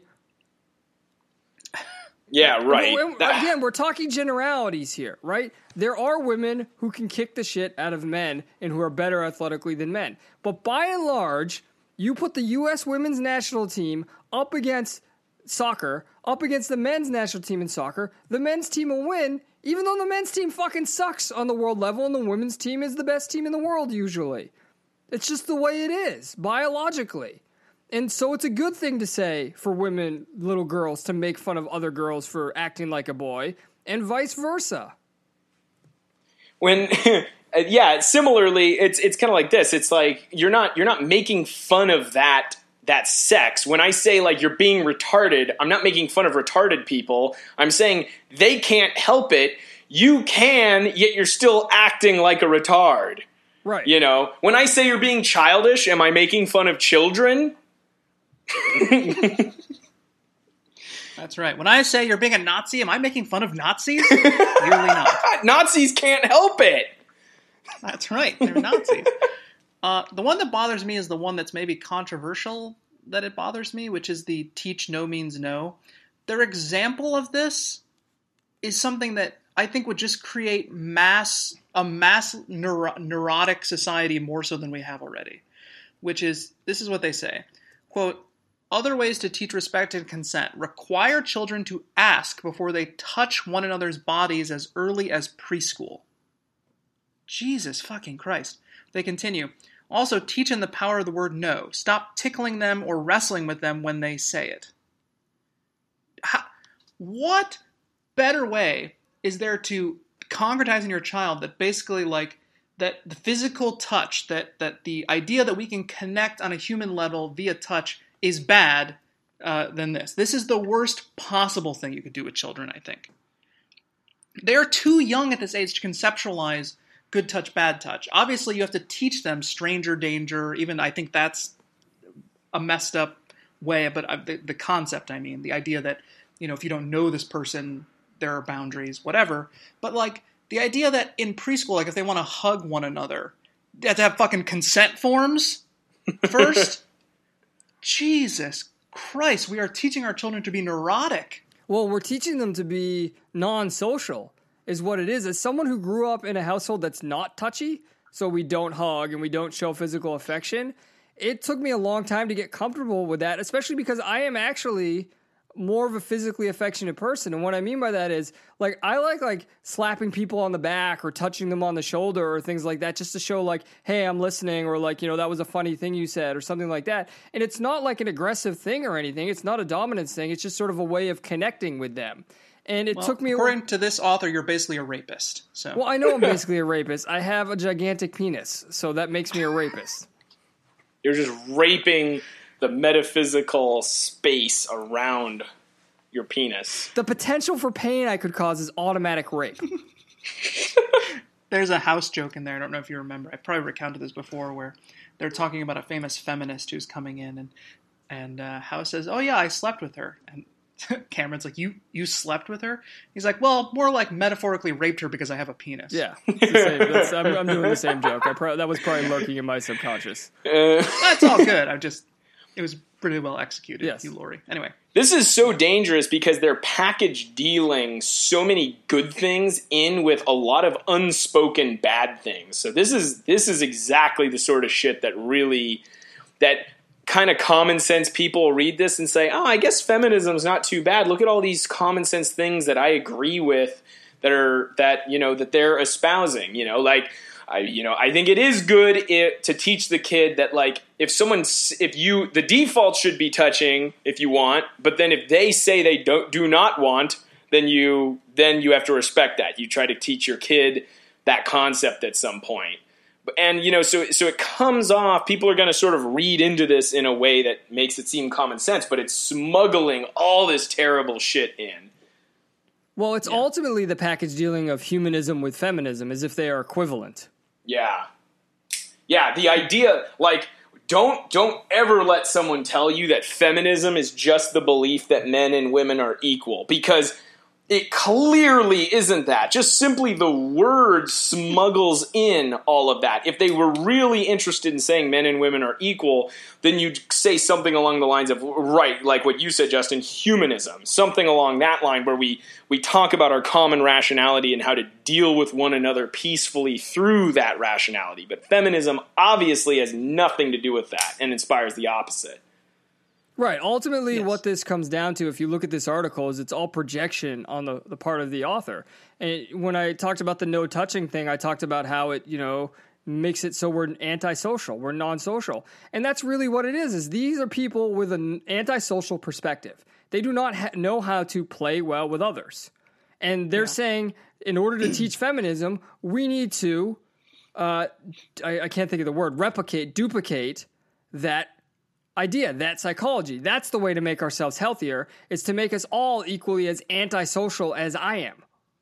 Yeah, right. And- and That- Again, we're talking generalities here, right? There are women who can kick the shit out of men and who are better athletically than men. But by and large, you put the U S women's national team up against soccer, up against the men's national team in soccer, the men's team will win, even though the men's team fucking sucks on the world level and the women's team is the best team in the world usually. It's just the way it is, biologically. And so it's a good thing to say for women, little girls, to make fun of other girls for acting like a boy, and vice versa. when yeah, similarly, it's it's kind of like this. It's like you're not you're not making fun of that that sex. When I say like you're being retarded, I'm not making fun of retarded people. I'm saying they can't help it. You can, yet you're still acting like a retard. Right. You know, when I say you're being childish, am I making fun of children? That's right. When I say you're being a Nazi, am I making fun of Nazis? Clearly not. Nazis can't help it. That's right. They're Nazis. Uh, the one that bothers me is the one that's maybe controversial that it bothers me, which is the teach no means no. Their example of this is something that I think would just create mass a mass neuro- neurotic society more so than we have already. Which is, this is what they say. Quote, other ways to teach respect and consent. Require children to ask before they touch one another's bodies as early as preschool. Jesus fucking Christ. They continue. Also, teach them the power of the word no. Stop tickling them or wrestling with them when they say it. How, what better way is there to concretize in your child that basically, like, that the physical touch, that, that the idea that we can connect on a human level via touch is bad uh, than this? This is the worst possible thing you could do with children, I think. They're too young at this age to conceptualize good touch, bad touch. Obviously, you have to teach them stranger danger. Even I think that's a messed up way, but uh, the, the concept, I mean, the idea that, you know, if you don't know this person, there are boundaries, whatever. But, like, the idea that in preschool, like, if they want to hug one another, they have to have fucking consent forms first? Jesus Christ, we are teaching our children to be neurotic. Well, we're teaching them to be non-social. is what it is. As someone who grew up in a household that's not touchy, so we don't hug and we don't show physical affection, it took me a long time to get comfortable with that, especially because I am actually more of a physically affectionate person. And what I mean by that is, like, I like, like, slapping people on the back or touching them on the shoulder or things like that just to show, like, hey, I'm listening, or, like, you know, that was a funny thing you said or something like that. And it's not like an aggressive thing or anything. It's not a dominance thing. It's just sort of a way of connecting with them. And it Well, took me... according to this author, you're basically a rapist. So. Well, I know I'm basically a rapist. I have a gigantic penis, so that makes me a rapist. You're just raping the metaphysical space around your penis. The potential for pain I could cause is automatic rape. There's a House joke in there. I don't know if you remember. I've probably recounted this before, where they're talking about a famous feminist who's coming in, and and uh, House says, "Oh yeah, I slept with her." And Cameron's like, "You you slept with her?" He's like, "Well, more like metaphorically raped her because I have a penis." Yeah, it's the same. That's, I'm, I'm doing the same joke. I pro- that was probably lurking in my subconscious. Uh, That's all good. I just it was pretty well executed. Yes. You, Lori. Anyway. This is so dangerous because they're package dealing so many good things in with a lot of unspoken bad things. So this is this is exactly the sort of shit that really, that kind of common sense people read this and say, oh, I guess feminism's not too bad. Look at all these common sense things that I agree with that are, that, you know, that they're espousing, you know, like, I, you know, I think it is good it, to teach the kid that, like, if someone, if you, the default should be touching if you want, but then if they say they don't, do not want, then you, then you have to respect that. You try to teach your kid that concept at some point. And, you know, so, so it comes off, people are going to sort of read into this in a way that makes it seem common sense, but it's smuggling all this terrible shit in. Well, it's yeah. ultimately the package dealing of humanism with feminism, as if they are equivalent. Yeah. Yeah, the idea, like, don't don't ever let someone tell you that feminism is just the belief that men and women are equal, because it clearly isn't that. Just simply the word smuggles in all of that. If they were really interested in saying men and women are equal, then you'd say something along the lines of, right, like what you said, Justin, humanism. Something along that line where we, we talk about our common rationality and how to deal with one another peacefully through that rationality. But feminism obviously has nothing to do with that and inspires the opposite. Right. Ultimately, Yes. what this comes down to, if you look at this article, is it's all projection on the, the part of the author. And when I talked about the no touching thing, I talked about how it, you know, makes it so we're antisocial, we're non-social. And that's really what it is, is these are people with an antisocial perspective. They do not ha- know how to play well with others. And they're yeah. saying, in order to teach feminism, we need to, uh, I, I can't think of the word, replicate, duplicate that idea, that psychology. That's the way to make ourselves healthier, is to make us all equally as antisocial as I am.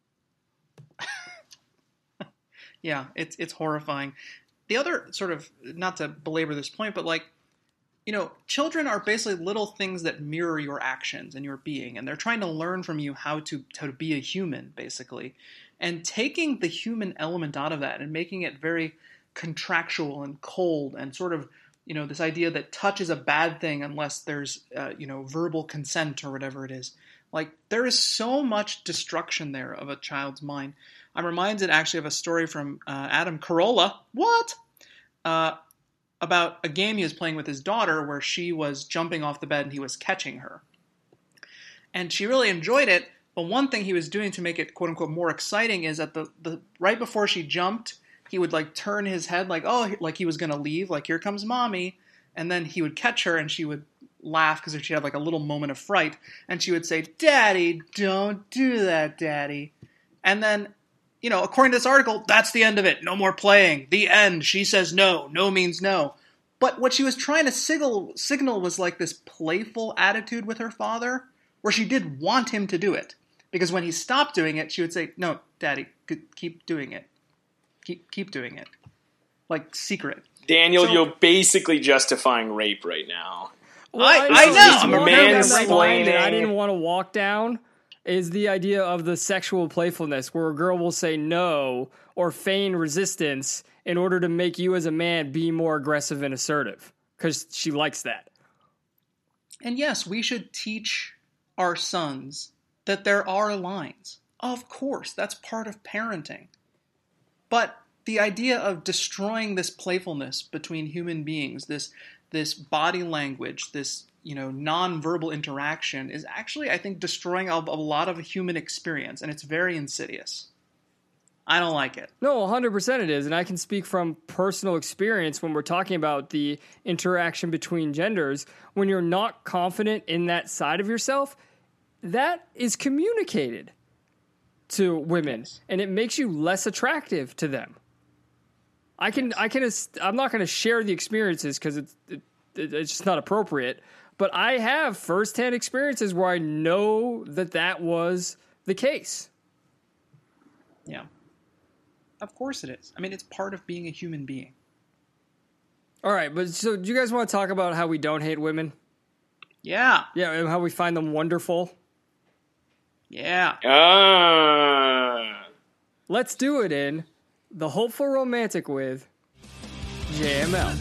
Yeah, it's it's horrifying. The other sort of, not to belabor this point, but like, you know, children are basically little things that mirror your actions and your being, and they're trying to learn from you how to how to be a human, basically. And taking the human element out of that and making it very contractual and cold and sort of, you know, this idea that touch is a bad thing unless there's, uh, you know, verbal consent or whatever it is. Like, there is so much destruction there of a child's mind. I'm reminded actually of a story from uh, Adam Carolla. What? Uh, about a game he was playing with his daughter where she was jumping off the bed and he was catching her. And she really enjoyed it, but one thing he was doing to make it, quote unquote, more exciting is that the, the right before she jumped, he would, like, turn his head like, oh, like he was going to leave, like, here comes mommy. And then he would catch her and she would laugh because she had, like, a little moment of fright. And she would say, Daddy, don't do that, Daddy. And then, you know, according to this article, that's the end of it. No more playing. The end. She says no. No means no. But what she was trying to signal, signal was, like, this playful attitude with her father where she did want him to do it. Because when he stopped doing it, she would say, no, Daddy, keep doing it. Keep keep doing it. Like, secret. Daniel, So- you're basically justifying rape right now. Well, I- I know, know, it's I'm one thing that mansplaining. that I didn't want to walk down is the idea of the sexual playfulness where a girl will say no or feign resistance in order to make you as a man be more aggressive and assertive because she likes that. And yes, we should teach our sons that there are lines. Of course, that's part of parenting. But the idea of destroying this playfulness between human beings, this this body language, this, you know, non-verbal interaction is actually, I think, destroying a, a lot of human experience, and it's very insidious. I don't like it. No, one hundred percent it is, and I can speak from personal experience when we're talking about the interaction between genders. When you're not confident in that side of yourself, that is communicated to women, Yes. and it makes you less attractive to them. I can, I can, I'm not going to share the experiences because it's, it, it's just not appropriate. But I have firsthand experiences where I know that that was the case. Yeah. Of course it is. I mean, it's part of being a human being. All right, but so do you guys want to talk about how we don't hate women? Yeah. Yeah, and how we find them wonderful? Yeah. Ah. Let's do it in The Hopeful Romantic with J M L.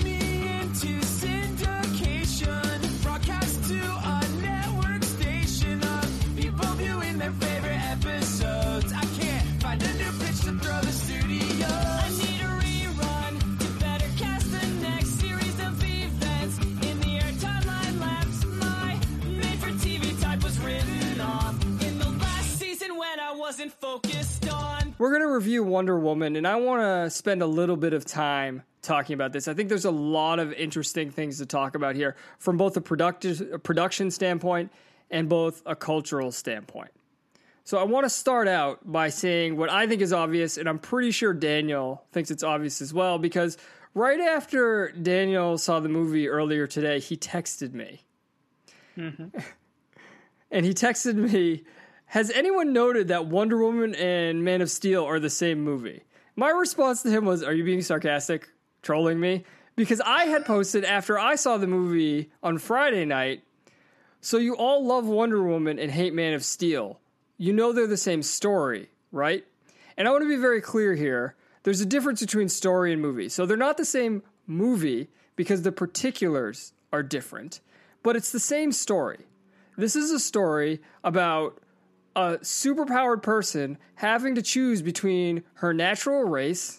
Focused on. We're going to review Wonder Woman, and I want to spend a little bit of time talking about this. I think there's a lot of interesting things to talk about here from both a product- production standpoint and both a cultural standpoint. So I want to start out by saying what I think is obvious, and I'm pretty sure Daniel thinks it's obvious as well, because right after Daniel saw the movie earlier today, he texted me. Mm-hmm. And he texted me, has anyone noted that Wonder Woman and Man of Steel are the same movie? My response to him was, are you being sarcastic, trolling me? Because I had posted after I saw the movie on Friday night, so you all love Wonder Woman and hate Man of Steel. You know they're the same story, right? And I want to be very clear here. There's a difference between story and movie. So they're not the same movie because the particulars are different, but it's the same story. This is a story about a superpowered person having to choose between her natural race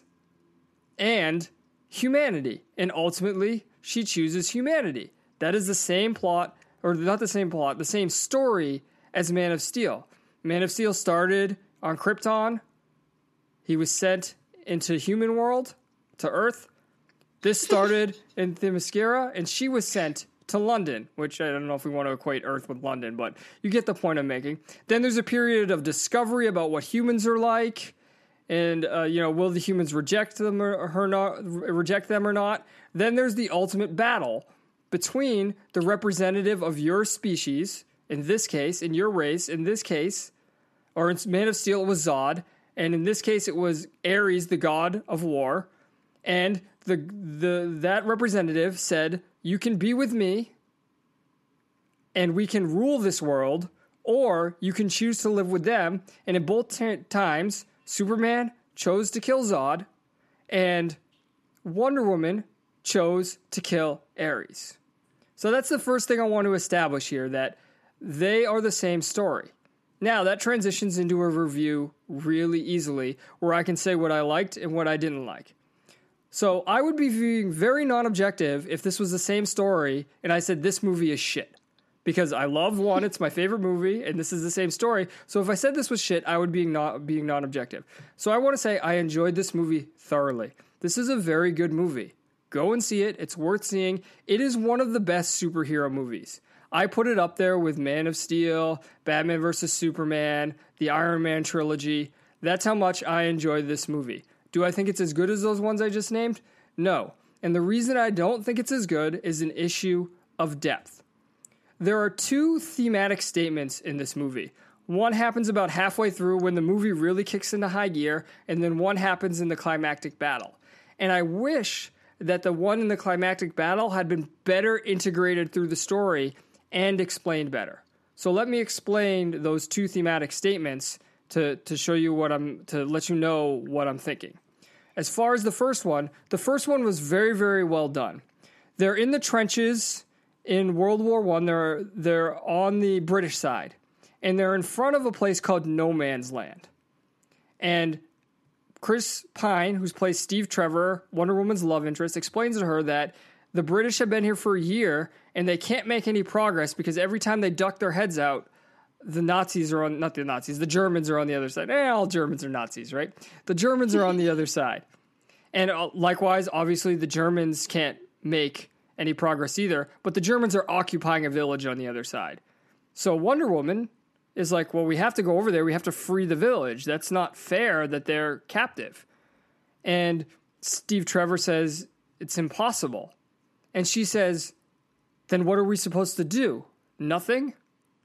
and humanity. And ultimately, she chooses humanity. That is the same plot, or not the same plot, the same story as Man of Steel. Man of Steel started on Krypton. He was sent into human world, to Earth. This started in Themyscira, and she was sent to London, which I don't know if we want to equate Earth with London, but you get the point I'm making. Then there's a period of discovery about what humans are like, and uh, you know, will the humans reject them or her not, reject them or not? Then there's the ultimate battle between the representative of your species, in this case, in your race, in this case, or in Man of Steel it was Zod, and in this case it was Ares, the god of war, and the the that representative said, you can be with me, and we can rule this world, or you can choose to live with them. And in both t- times, Superman chose to kill Zod, and Wonder Woman chose to kill Ares. So that's the first thing I want to establish here, that they are the same story. Now, that transitions into a review really easily, where I can say what I liked and what I didn't like. So I would be being very non-objective if this was the same story and I said this movie is shit. Because I love one, it's my favorite movie, and this is the same story. So if I said this was shit, I would be not being non-objective. So I want to say I enjoyed this movie thoroughly. This is a very good movie. Go and see it. It's worth seeing. It is one of the best superhero movies. I put it up there with Man of Steel, Batman versus Superman, the Iron Man trilogy. That's how much I enjoyed this movie. Do I think it's as good as those ones I just named? No. And the reason I don't think it's as good is an issue of depth. There are two thematic statements in this movie. One happens about halfway through when the movie really kicks into high gear, and then one happens in the climactic battle. And I wish that the one in the climactic battle had been better integrated through the story and explained better. So let me explain those two thematic statements to, to show you what I'm, to let you know what I'm thinking. As far as the first one, the first one was very, very well done. They're in the trenches in World War One. They're they're on the British side, and they're in front of a place called No Man's Land. And Chris Pine, who's plays Steve Trevor, Wonder Woman's love interest, explains to her that the British have been here for a year and they can't make any progress because every time they duck their heads out, the Nazis are on, not the Nazis, the Germans are on the other side. Eh, all Germans are Nazis, right? The Germans are on the other side. And uh, likewise, obviously, the Germans can't make any progress either, but the Germans are occupying a village on the other side. So Wonder Woman is like, well, we have to go over there. We have to free the village. That's not fair that they're captive. And Steve Trevor says, it's impossible. And she says, then what are we supposed to do? Nothing?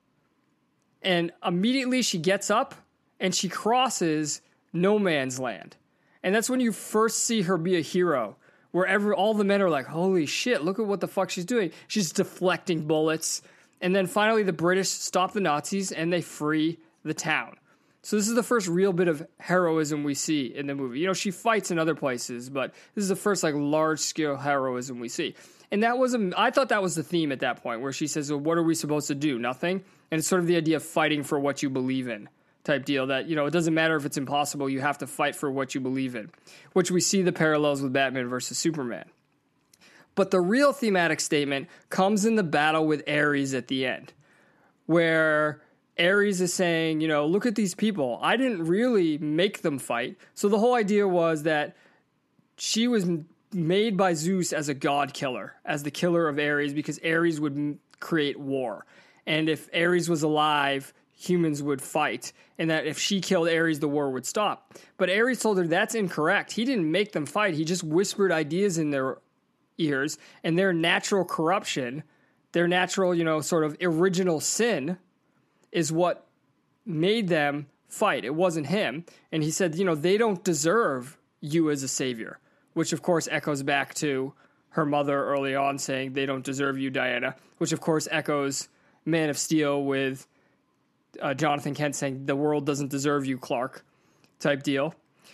And immediately she gets up and she crosses no man's land. And that's when you first see her be a hero, where every, all the men are like, holy shit, look at what the fuck she's doing. She's deflecting bullets. And then finally the British stop the Nazis and they free the town. So this is the first real bit of heroism we see in the movie. You know, she fights in other places, but this is the first like large-scale heroism we see. And that was, a, I thought that was the theme at that point, where she says, well, what are we supposed to do? Nothing. And it's sort of the idea of fighting for what you believe in type deal, that, you know, it doesn't matter if it's impossible, you have to fight for what you believe in, which we see the parallels with Batman versus Superman. But the real thematic statement comes in the battle with Ares at the end, where Ares is saying, you know, look at these people. I didn't really make them fight. So the whole idea was that she was made by Zeus as a god killer, as the killer of Ares, because Ares would m- create war. And if Ares was alive, humans would fight. And that if she killed Ares, the war would stop. But Ares told her that's incorrect. He didn't make them fight. He just whispered ideas in their ears, and their natural corruption, their natural, you know, sort of original sin is what made them fight. It wasn't him. And he said, you know, they don't deserve you as a savior, which of course echoes back to her mother early on saying they don't deserve you, Diana, which of course echoes Man of Steel with uh, Jonathan Kent saying the world doesn't deserve you, Clark, type deal.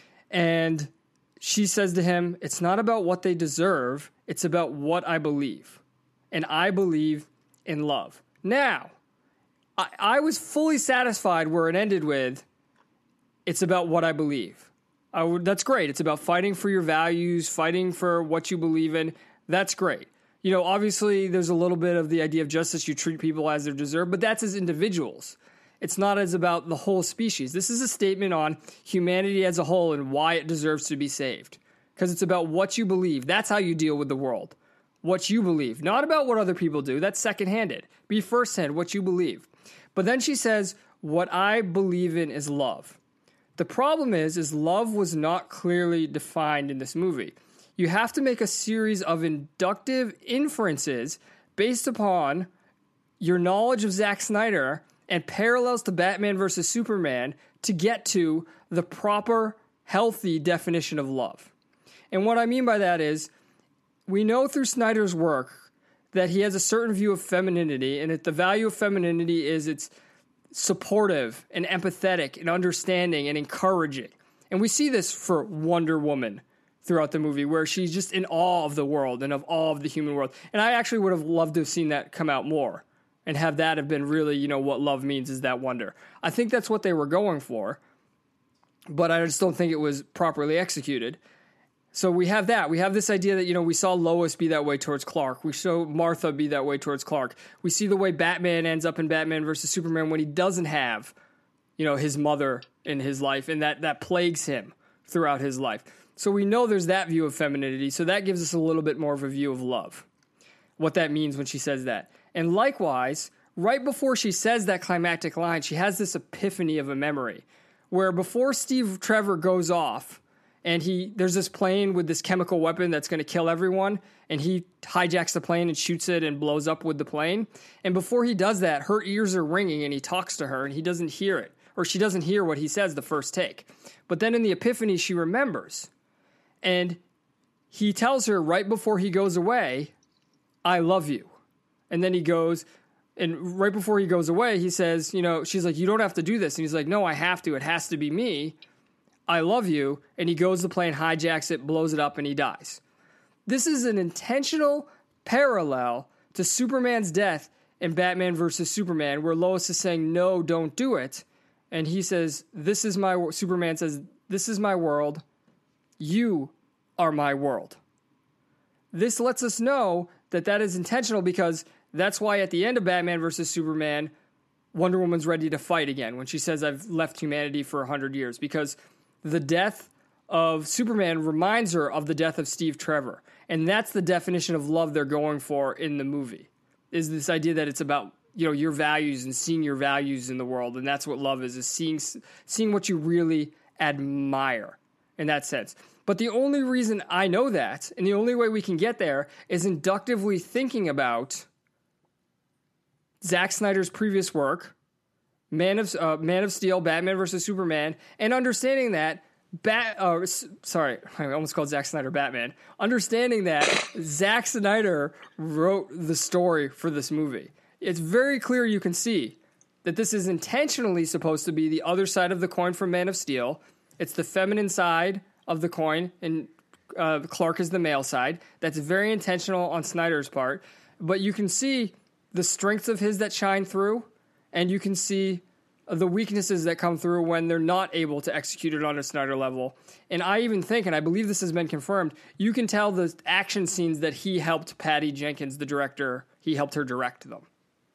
And she says to him, it's not about what they deserve, it's about what I believe. And I believe in love. Now, I, I was fully satisfied where it ended with, it's about what I believe. I would, that's great. It's about fighting for your values, fighting for what you believe in. That's great. You know, obviously there's a little bit of the idea of justice. You treat people as they deserve, but that's as individuals. It's not as about the whole species. This is a statement on humanity as a whole and why it deserves to be saved. Because it's about what you believe. That's how you deal with the world. What you believe. Not about what other people do. That's second-handed. Be first-hand, what you believe. But then she says, what I believe in is love. The problem is, is love was not clearly defined in this movie. You have to make a series of inductive inferences based upon your knowledge of Zack Snyder and parallels to Batman versus Superman to get to the proper, healthy definition of love. And what I mean by that is, we know through Snyder's work that he has a certain view of femininity, and that the value of femininity is it's supportive and empathetic and understanding and encouraging. And we see this for Wonder Woman throughout the movie, where she's just in awe of the world and of awe of the human world. And I actually would have loved to have seen that come out more and have that have been really, you know, what love means is that wonder. I think that's what they were going for, but I just don't think it was properly executed. So we have that. We have this idea that, you know, we saw Lois be that way towards Clark. We saw Martha be that way towards Clark. We see the way Batman ends up in Batman versus Superman when he doesn't have, you know, his mother in his life, and that, that plagues him throughout his life. So we know there's that view of femininity, so that gives us a little bit more of a view of love, what that means when she says that. And likewise, right before she says that climactic line, she has this epiphany of a memory, where before Steve Trevor goes off, and he there's this plane with this chemical weapon that's going to kill everyone, and he hijacks the plane and shoots it and blows up with the plane. And before he does that, her ears are ringing, and he talks to her, and he doesn't hear it, or she doesn't hear what he says the first take. But then in the epiphany, she remembers. And he tells her right before he goes away, I love you. And then he goes, and right before he goes away, he says, you know, she's like, you don't have to do this. And he's like, no, I have to. It has to be me. I love you. And he goes to the plane, hijacks it, blows it up, and he dies. This is an intentional parallel to Superman's death in Batman versus Superman, where Lois is saying, no, don't do it. And he says, this is my, Superman says, This is my world. You are my world. This lets us know that that is intentional because that's why at the end of Batman versus Superman, Wonder Woman's ready to fight again when she says, I've left humanity for one hundred years, because the death of Superman reminds her of the death of Steve Trevor. And that's the definition of love they're going for in the movie, is this idea that it's about, you know, your values and seeing your values in the world. And that's what love is, is seeing, seeing what you really admire in that sense. But the only reason I know that, and the only way we can get there, is inductively thinking about Zack Snyder's previous work, Man of uh, Man of Steel, Batman versus Superman, and understanding that Bat. Uh, sorry, I almost called Zack Snyder Batman. Understanding that Zack Snyder wrote the story for this movie. It's very clear. You can see that this is intentionally supposed to be the other side of the coin from Man of Steel. It's the feminine side of the coin, and uh, Clark is the male side. That's very intentional on Snyder's part. But you can see the strengths of his that shine through, and you can see the weaknesses that come through when they're not able to execute it on a Snyder level. And I even think, and I believe this has been confirmed, you can tell the action scenes that he helped Patty Jenkins, the director, he helped her direct them.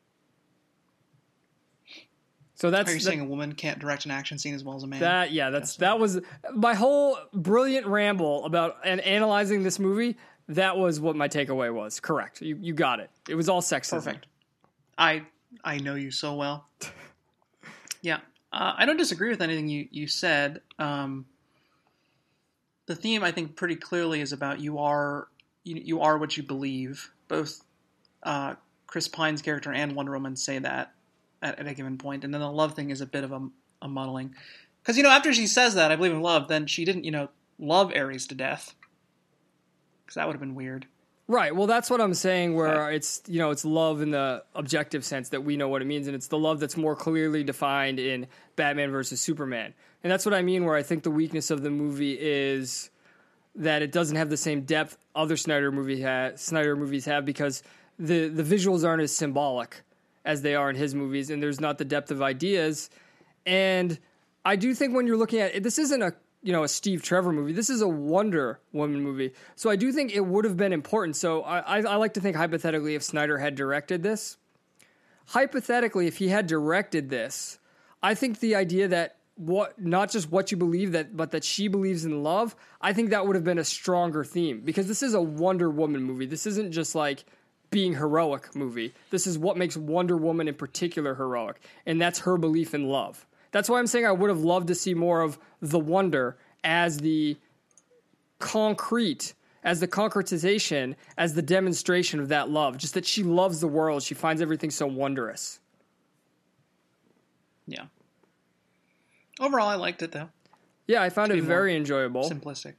So that's Are you that, saying a woman can't direct an action scene as well as a man? That yeah, that's that was my whole brilliant ramble about and analyzing this movie. That was what my takeaway was. Correct. You you got it. It was all sexism. Perfect. I I know you so well. Yeah, uh, I don't disagree with anything you you said. Um, the theme, I think, pretty clearly is about you are you, you are what you believe. Both uh, Chris Pine's character and Wonder Woman say that at, at a given point, and then the love thing is a bit of a, a muddling. Because, you know, after she says that, I believe in love, then she didn't, you know, love Ares to death. Because that would have been weird. Right. Well, that's what I'm saying, where right. it's, you know, it's love in the objective sense that we know what it means, and it's the love that's more clearly defined in Batman versus Superman. And that's what I mean, where I think the weakness of the movie is that it doesn't have the same depth other Snyder movie ha- Snyder movies have, because the, the visuals aren't as symbolic as they are in his movies, and there's not the depth of ideas. And I do think when you're looking at it, this isn't a you know, a Steve Trevor movie. This is a Wonder Woman movie. So I do think it would have been important. So I, I, I like to think hypothetically if Snyder had directed this, hypothetically if he had directed this, I think the idea that what not just what you believe, that but that she believes in love, I think that would have been a stronger theme, because this is a Wonder Woman movie. This isn't just like being heroic movie. This is what makes Wonder Woman in particular heroic, and that's her belief in love. That's why I'm saying I would have loved to see more of the wonder as the concrete, as the concretization, as the demonstration of that love. Just that she loves the world. She finds everything so wondrous. Yeah. Overall, I liked it, though. Yeah, I found it very enjoyable. Simplistic.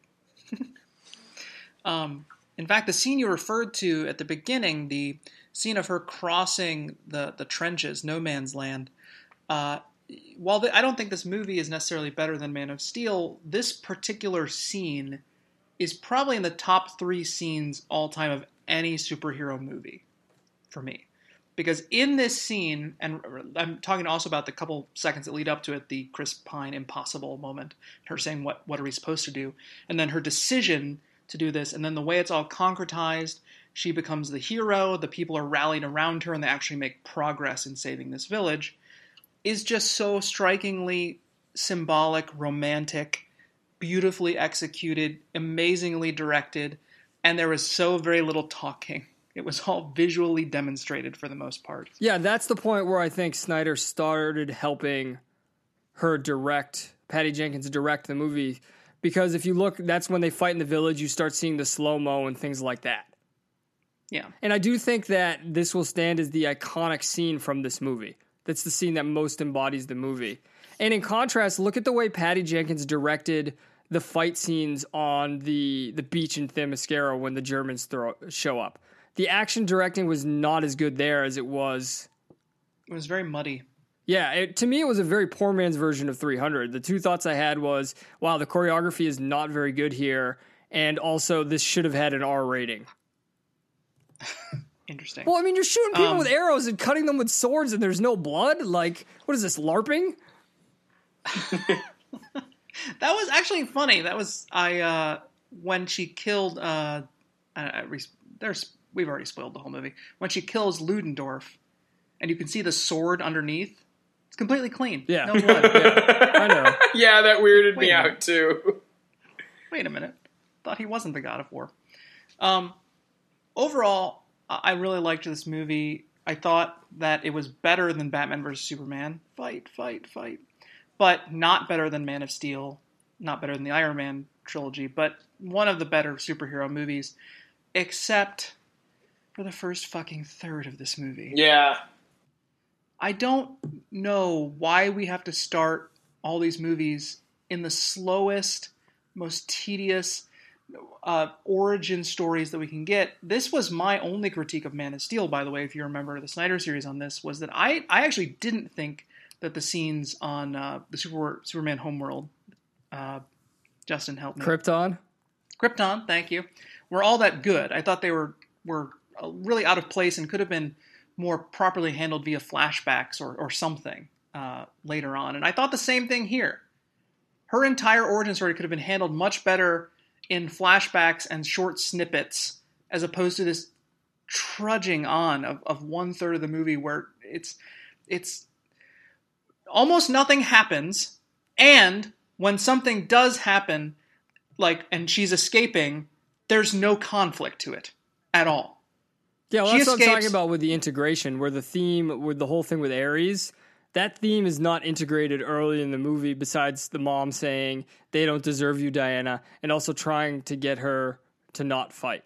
um, in fact, the scene you referred to at the beginning, the scene of her crossing the, the trenches, no man's land, uh, while the, I don't think this movie is necessarily better than Man of Steel, this particular scene is probably in the top three scenes all time of any superhero movie for me. Because in this scene, and I'm talking also about the couple seconds that lead up to it, the Chris Pine impossible moment, her saying, what, what are we supposed to do? And then her decision to do this, and then the way it's all concretized, she becomes the hero, the people are rallied around her, and they actually make progress in saving this village, is just so strikingly symbolic, romantic, beautifully executed, amazingly directed, and there was so very little talking. It was all visually demonstrated for the most part. Yeah, that's the point where I think Snyder started helping her direct, Patty Jenkins direct the movie, because if you look, that's when they fight in the village, you start seeing the slow-mo and things like that. Yeah. And I do think that this will stand as the iconic scene from this movie. That's the scene that most embodies the movie. And in contrast, look at the way Patty Jenkins directed the fight scenes on the, the beach in Themyscira when the Germans throw, show up. The action directing was not as good there as it was. It was very muddy. Yeah, it, to me it was a very poor man's version of three hundred. The two thoughts I had was, wow, the choreography is not very good here, and also this should have had an R rating. Interesting. Well, I mean, you're shooting people Um, with arrows and cutting them with swords and there's no blood? Like, what is this, LARPing? That was actually funny. That was I uh, when she killed. Uh, uh, there's we've already spoiled the whole movie. When she kills Ludendorff, and you can see the sword underneath. It's completely clean. Yeah. No blood. Yeah, I know. Yeah, that weirded Wait me a out minute. too. Wait a minute. Thought he wasn't the God of War. Um, overall, I really liked this movie. I thought that it was better than Batman versus Superman. Fight, fight, fight. But not better than Man of Steel. Not better than the Iron Man trilogy. But one of the better superhero movies. Except for the first fucking third of this movie. Yeah. I don't know why we have to start all these movies in the slowest, most tedious uh, origin stories that we can get. This was my only critique of Man of Steel, by the way, if you remember the Snyder series on this, was that I, I actually didn't think that the scenes on uh, the Super, Superman Homeworld, uh, Justin, help me. Krypton? Krypton, thank you, were all that good. I thought they were, were really out of place and could have been more properly handled via flashbacks or, or something uh, later on. And I thought the same thing here. Her entire origin story could have been handled much better in flashbacks and short snippets as opposed to this trudging on of, of one third of the movie where it's it's almost nothing happens, and when something does happen, like and she's escaping, there's no conflict to it at all. Yeah, well, She that's what I'm talking escapes- about with the integration, where the theme, with the whole thing with Ares, that theme is not integrated early in the movie, besides the mom saying, they don't deserve you, Diana, and also trying to get her to not fight.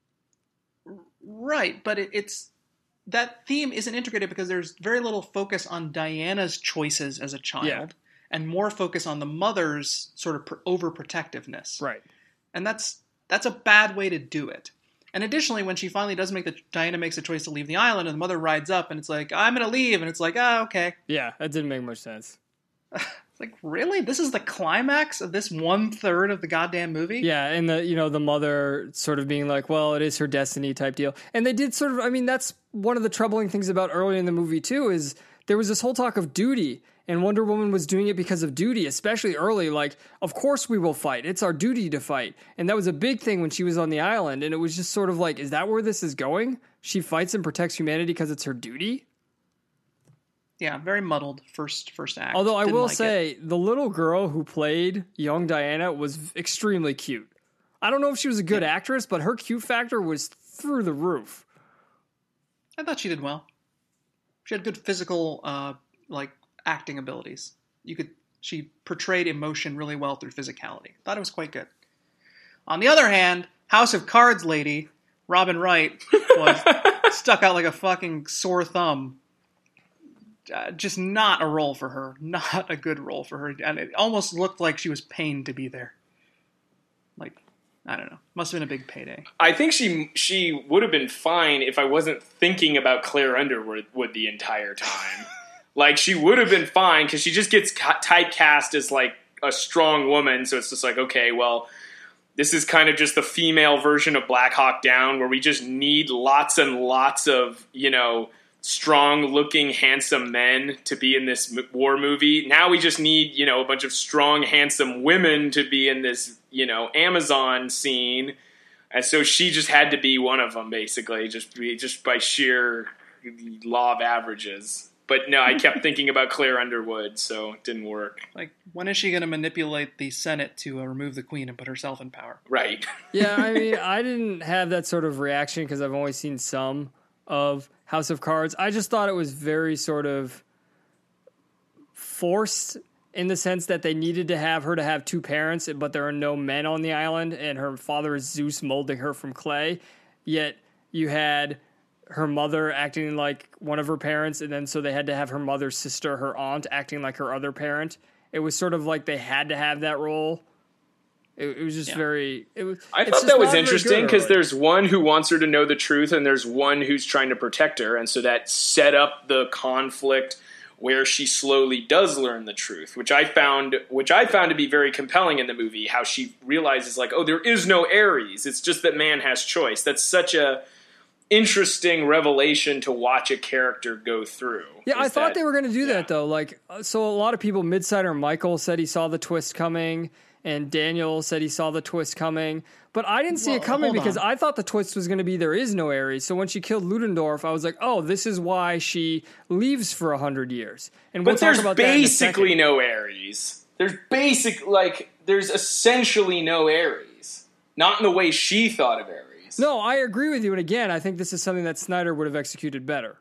Right, but it, it's that theme isn't integrated because there's very little focus on Diana's choices as a child, Yeah. and more focus on the mother's sort of per- overprotectiveness. Right. And that's that's a bad way to do it. And additionally, when she finally does make the Diana makes a choice to leave the island, and the mother rides up, and it's like, I'm gonna leave, and it's like, oh, okay. Yeah, that didn't make much sense. It's like, really? This is the climax of this one third of the goddamn movie? Yeah, and the you know the mother sort of being like, well, it is her destiny type deal. And they did sort of, I mean, that's one of the troubling things about early in the movie too, is there was this whole talk of duty, and Wonder Woman was doing it because of duty, especially early. Like, of course we will fight. It's our duty to fight. And that was a big thing when she was on the island, and it was just sort of like, is that where this is going? She fights and protects humanity because it's her duty? Yeah, very muddled first first act. Although I Didn't will like it. say, the little girl who played young Diana was extremely cute. I don't know if she was a good actress, but her cute factor was through the roof. I thought she did well. She had good physical, uh, like, acting abilities. You could she portrayed emotion really well through physicality. Thought it was quite good. On the other hand, House of Cards lady Robin Wright was stuck out like a fucking sore thumb. Uh, just not a role for her. Not a good role for her. And it almost looked like she was pained to be there. Like, I don't know. Must have been a big payday. I think she she would have been fine if I wasn't thinking about Claire Underwood the entire time. Like, she would have been fine because she just gets ca- typecast as, like, a strong woman. So it's just like, okay, well, this is kind of just the female version of Black Hawk Down, where we just need lots and lots of, you know, strong-looking, handsome men to be in this m- war movie. Now we just need, you know, a bunch of strong, handsome women to be in this, you know, Amazon scene. And so she just had to be one of them, basically, just be, just by sheer law of averages. But no, I kept thinking about Claire Underwood, so it didn't work. Like, when is she going to manipulate the Senate to uh, remove the Queen and put herself in power? Right. Yeah, I mean, I didn't have that sort of reaction because I've only seen some of House of Cards. I just thought it was very sort of forced in the sense that they needed to have her to have two parents, but there are no men on the island, and her father is Zeus molding her from clay. Yet you had her mother acting like one of her parents, and then so they had to have her mother's sister, her aunt, acting like her other parent. It was sort of like they had to have that role. It, it was just Yeah. very... It was, I it's thought just that was not very interesting good because early. there's one who wants her to know the truth and there's one who's trying to protect her. And so that set up the conflict where she slowly does learn the truth, which I found which I found to be very compelling in the movie, how she realizes, like, oh, there is no Ares. It's just that man has choice. That's such a interesting revelation to watch a character go through. Yeah, I thought that, they were going to do yeah. that though. Like, so a lot of people, Midsider Michael said he saw the twist coming, and Daniel said he saw the twist coming, but I didn't see Well, it coming hold because on. I thought the twist was going to be there is no Ares. So when she killed Ludendorff, I was like, oh, this is why she leaves for a hundred years. And we'll But talk there's about that in a basically second. no Ares. There's basic, like, there's essentially no Ares. Not in the way she thought of Ares. No, I agree with you. And again, I think this is something that Snyder would have executed better.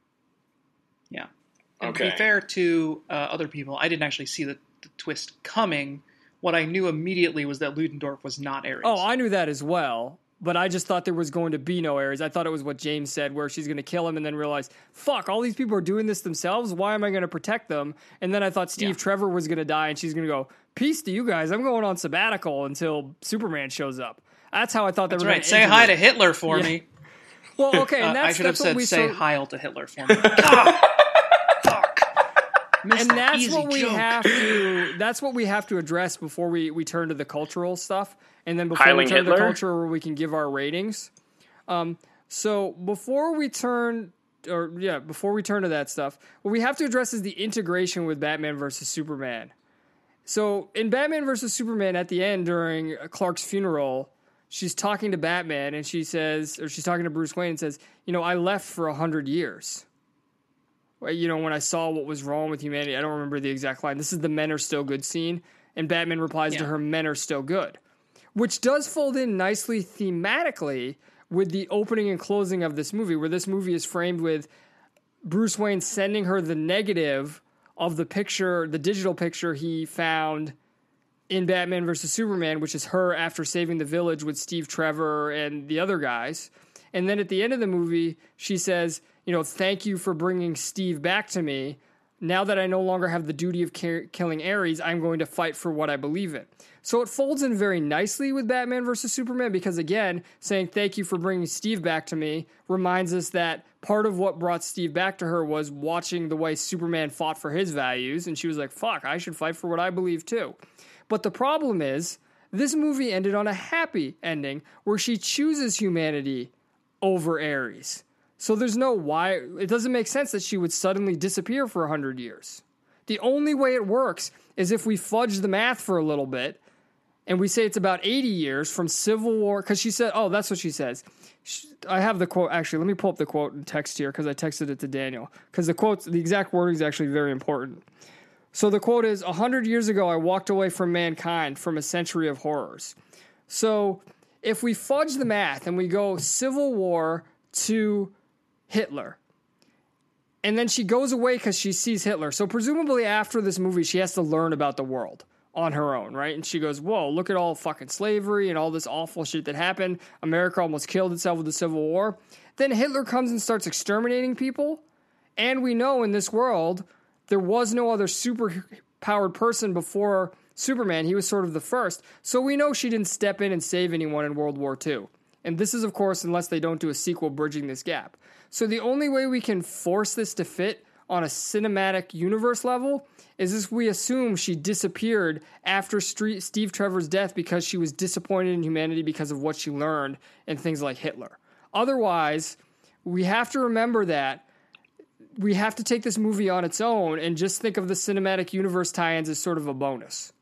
Yeah. And to Okay. be fair to uh, other people, I didn't actually see the, the twist coming. What I knew immediately was that Ludendorff was not Ares. Oh, I knew that as well. But I just thought there was going to be no Ares. I thought it was what James said, where she's going to kill him and then realize, fuck, all these people are doing this themselves. Why am I going to protect them? And then I thought Steve Yeah. Trevor was going to die and she's going to go, peace to you guys. I'm going on sabbatical until Superman shows up. That's how I thought they That's were right. going to Say hi to Hitler for Yeah. me. Well, okay, and Uh, that's, I should have that's what said we say sort- Heil to Hitler for me. Ah, fuck. Missed and that that's easy what we joke. have to that's what we have to address before we, we turn to the cultural stuff, and then before Heiling we turn to the Hitler? culture where we can give our ratings. Um, so before we turn, or yeah, before we turn to that stuff, what we have to address is the integration with Batman versus Superman. So in Batman versus Superman, at the end during Clark's funeral, she's talking to Batman and she says, or she's talking to Bruce Wayne and says, you know, I left for a hundred years. You know, when I saw what was wrong with humanity, I don't remember the exact line. This is the men are still good scene. And Batman replies to Yeah. her, men are still good. Which does fold in nicely thematically with the opening and closing of this movie, where this movie is framed with Bruce Wayne sending her the negative of the picture, the digital picture he found in Batman versus Superman, which is her after saving the village with Steve Trevor and the other guys. And then at the end of the movie, she says, you know, thank you for bringing Steve back to me. Now that I no longer have the duty of car- killing Ares, I'm going to fight for what I believe in. So it folds in very nicely with Batman versus Superman because, again, saying thank you for bringing Steve back to me reminds us that part of what brought Steve back to her was watching the way Superman fought for his values, and she was like, fuck, I should fight for what I believe too. But the problem is, this movie ended on a happy ending where she chooses humanity over Ares. So there's no why. It doesn't make sense that she would suddenly disappear for one hundred years. The only way it works is if we fudge the math for a little bit and we say it's about eighty years from Civil War. Because she said, oh, that's what she says. She, I have the quote. Actually, let me pull up the quote in text here because I texted it to Daniel. Because the quote, the exact wording is actually very important. So the quote is, a hundred years ago, I walked away from mankind from a century of horrors. So if we fudge the math and we go Civil War to Hitler, and then she goes away because she sees Hitler. So presumably after this movie, she has to learn about the world on her own, right? And she goes, whoa, look at all fucking slavery and all this awful shit that happened. America almost killed itself with the Civil War. Then Hitler comes and starts exterminating people. And we know in this world, there was no other super-powered person before Superman. He was sort of the first. So we know she didn't step in and save anyone in World War Two. And this is, of course, unless they don't do a sequel bridging this gap. So the only way we can force this to fit on a cinematic universe level is if we assume she disappeared after St- Steve Trevor's death because she was disappointed in humanity because of what she learned and things like Hitler. Otherwise, we have to remember that we have to take this movie on its own and just think of the cinematic universe tie-ins as sort of a bonus.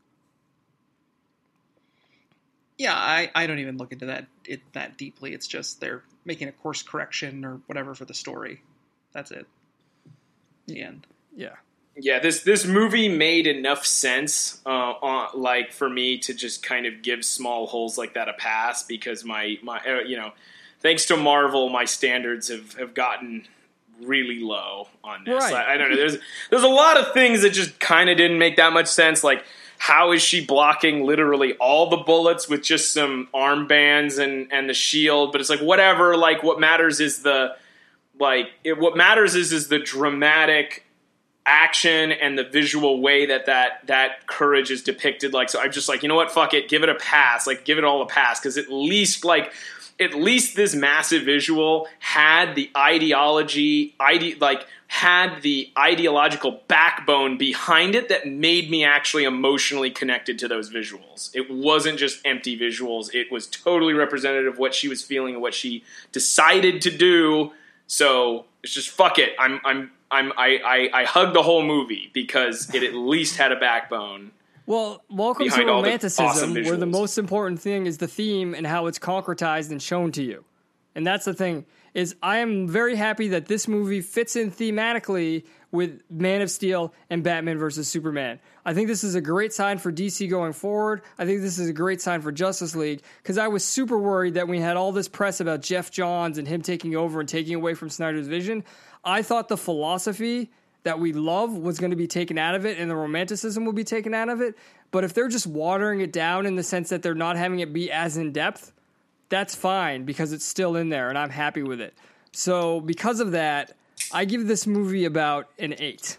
Yeah, I, I don't even look into that it that deeply. It's just they're making a course correction or whatever for the story. That's it. The end. Yeah. Yeah, this this movie made enough sense, uh, on, like for me to just kind of give small holes like that a pass because my my uh, you know, thanks to Marvel, my standards have, have gotten really low on this. Right. I, I don't know. There's there's a lot of things that just kind of didn't make that much sense. Like, how is she blocking literally all the bullets with just some armbands and, and the shield? But it's like, whatever. Like, what matters is the like it, what matters is is the dramatic action and the visual way that, that that courage is depicted. Like, so I'm just like, you know what? Fuck it. Give it a pass. Like, give it all a pass because at least like at least this massive visual had the ideology, ide- like had the ideological backbone behind it that made me actually emotionally connected to those visuals. It wasn't just empty visuals. It was totally representative of what she was feeling and what she decided to do. So it's just fuck it. I'm I'm I'm I I, I hug the whole movie because it at least had a backbone. Well, welcome to Behind all the romanticism, awesome where the visuals. most important thing is the theme and how it's concretized and shown to you. And that's the thing, is I am very happy that this movie fits in thematically with Man of Steel and Batman versus Superman. I think this is a great sign for D C going forward. I think this is a great sign for Justice League, because I was super worried that we had all this press about Jeff Johns and him taking over and taking away from Snyder's vision. I thought the philosophy that we love was going to be taken out of it and the romanticism will be taken out of it. But if they're just watering it down in the sense that they're not having it be as in-depth, that's fine because it's still in there and I'm happy with it. So because of that, I give this movie about an eight.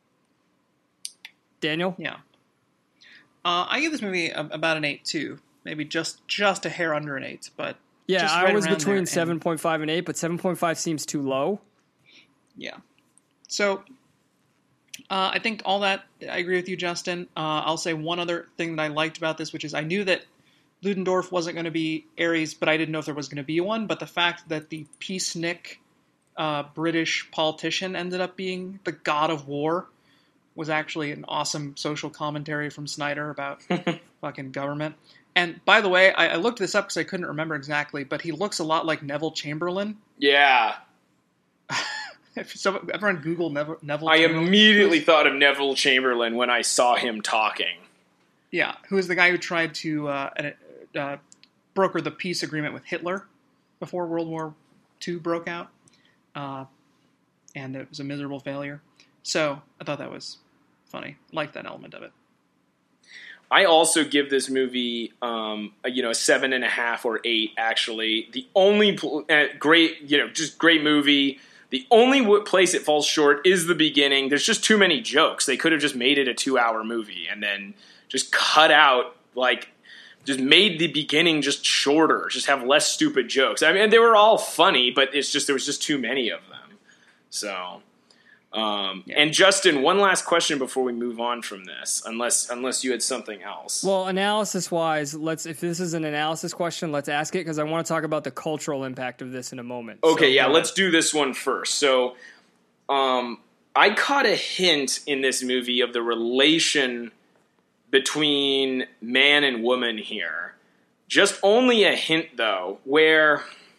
Daniel? Yeah. Uh, I give this movie a, about an eight too. Maybe just just a hair under an eight, but Yeah, just I right was around between there. seven point five and eight, but seven point five seems too low. Yeah. So uh, I think all that, I agree with you, Justin. Uh, I'll say one other thing that I liked about this, which is I knew that Ludendorff wasn't going to be Ares, but I didn't know if there was going to be one. But the fact that the peacenik uh, British politician ended up being the god of war was actually an awesome social commentary from Snyder about fucking government. And by the way, I, I looked this up because I couldn't remember exactly, but he looks a lot like Neville Chamberlain. Yeah. If so, everyone Google Neville, Neville I Chamberlain. immediately thought of Neville Chamberlain when I saw him talking. Yeah, who is the guy who tried to uh, uh, broker the peace agreement with Hitler before World War Two broke out, uh, and it was a miserable failure. So I thought that was funny. Liked that element of it. I also give this movie, um, a, you know, a seven and a half or eight. Actually, the only pl- uh, great, you know, just great movie. The only w- place it falls short is the beginning. There's just too many jokes. They could have just made it a two-hour movie and then just cut out, like, just made the beginning just shorter. Just have less stupid jokes. I mean, they were all funny, but it's just there was just too many of them. So, um, Yeah. and Justin, one last question before we move on from this, unless unless you had something else. Well, analysis-wise, let's if this is an analysis question, let's ask it, because I want to talk about the cultural impact of this in a moment. Okay, So, yeah, go let's ahead. do this one first. So, um, I caught a hint in this movie of the relation between man and woman here. Just only a hint, though, where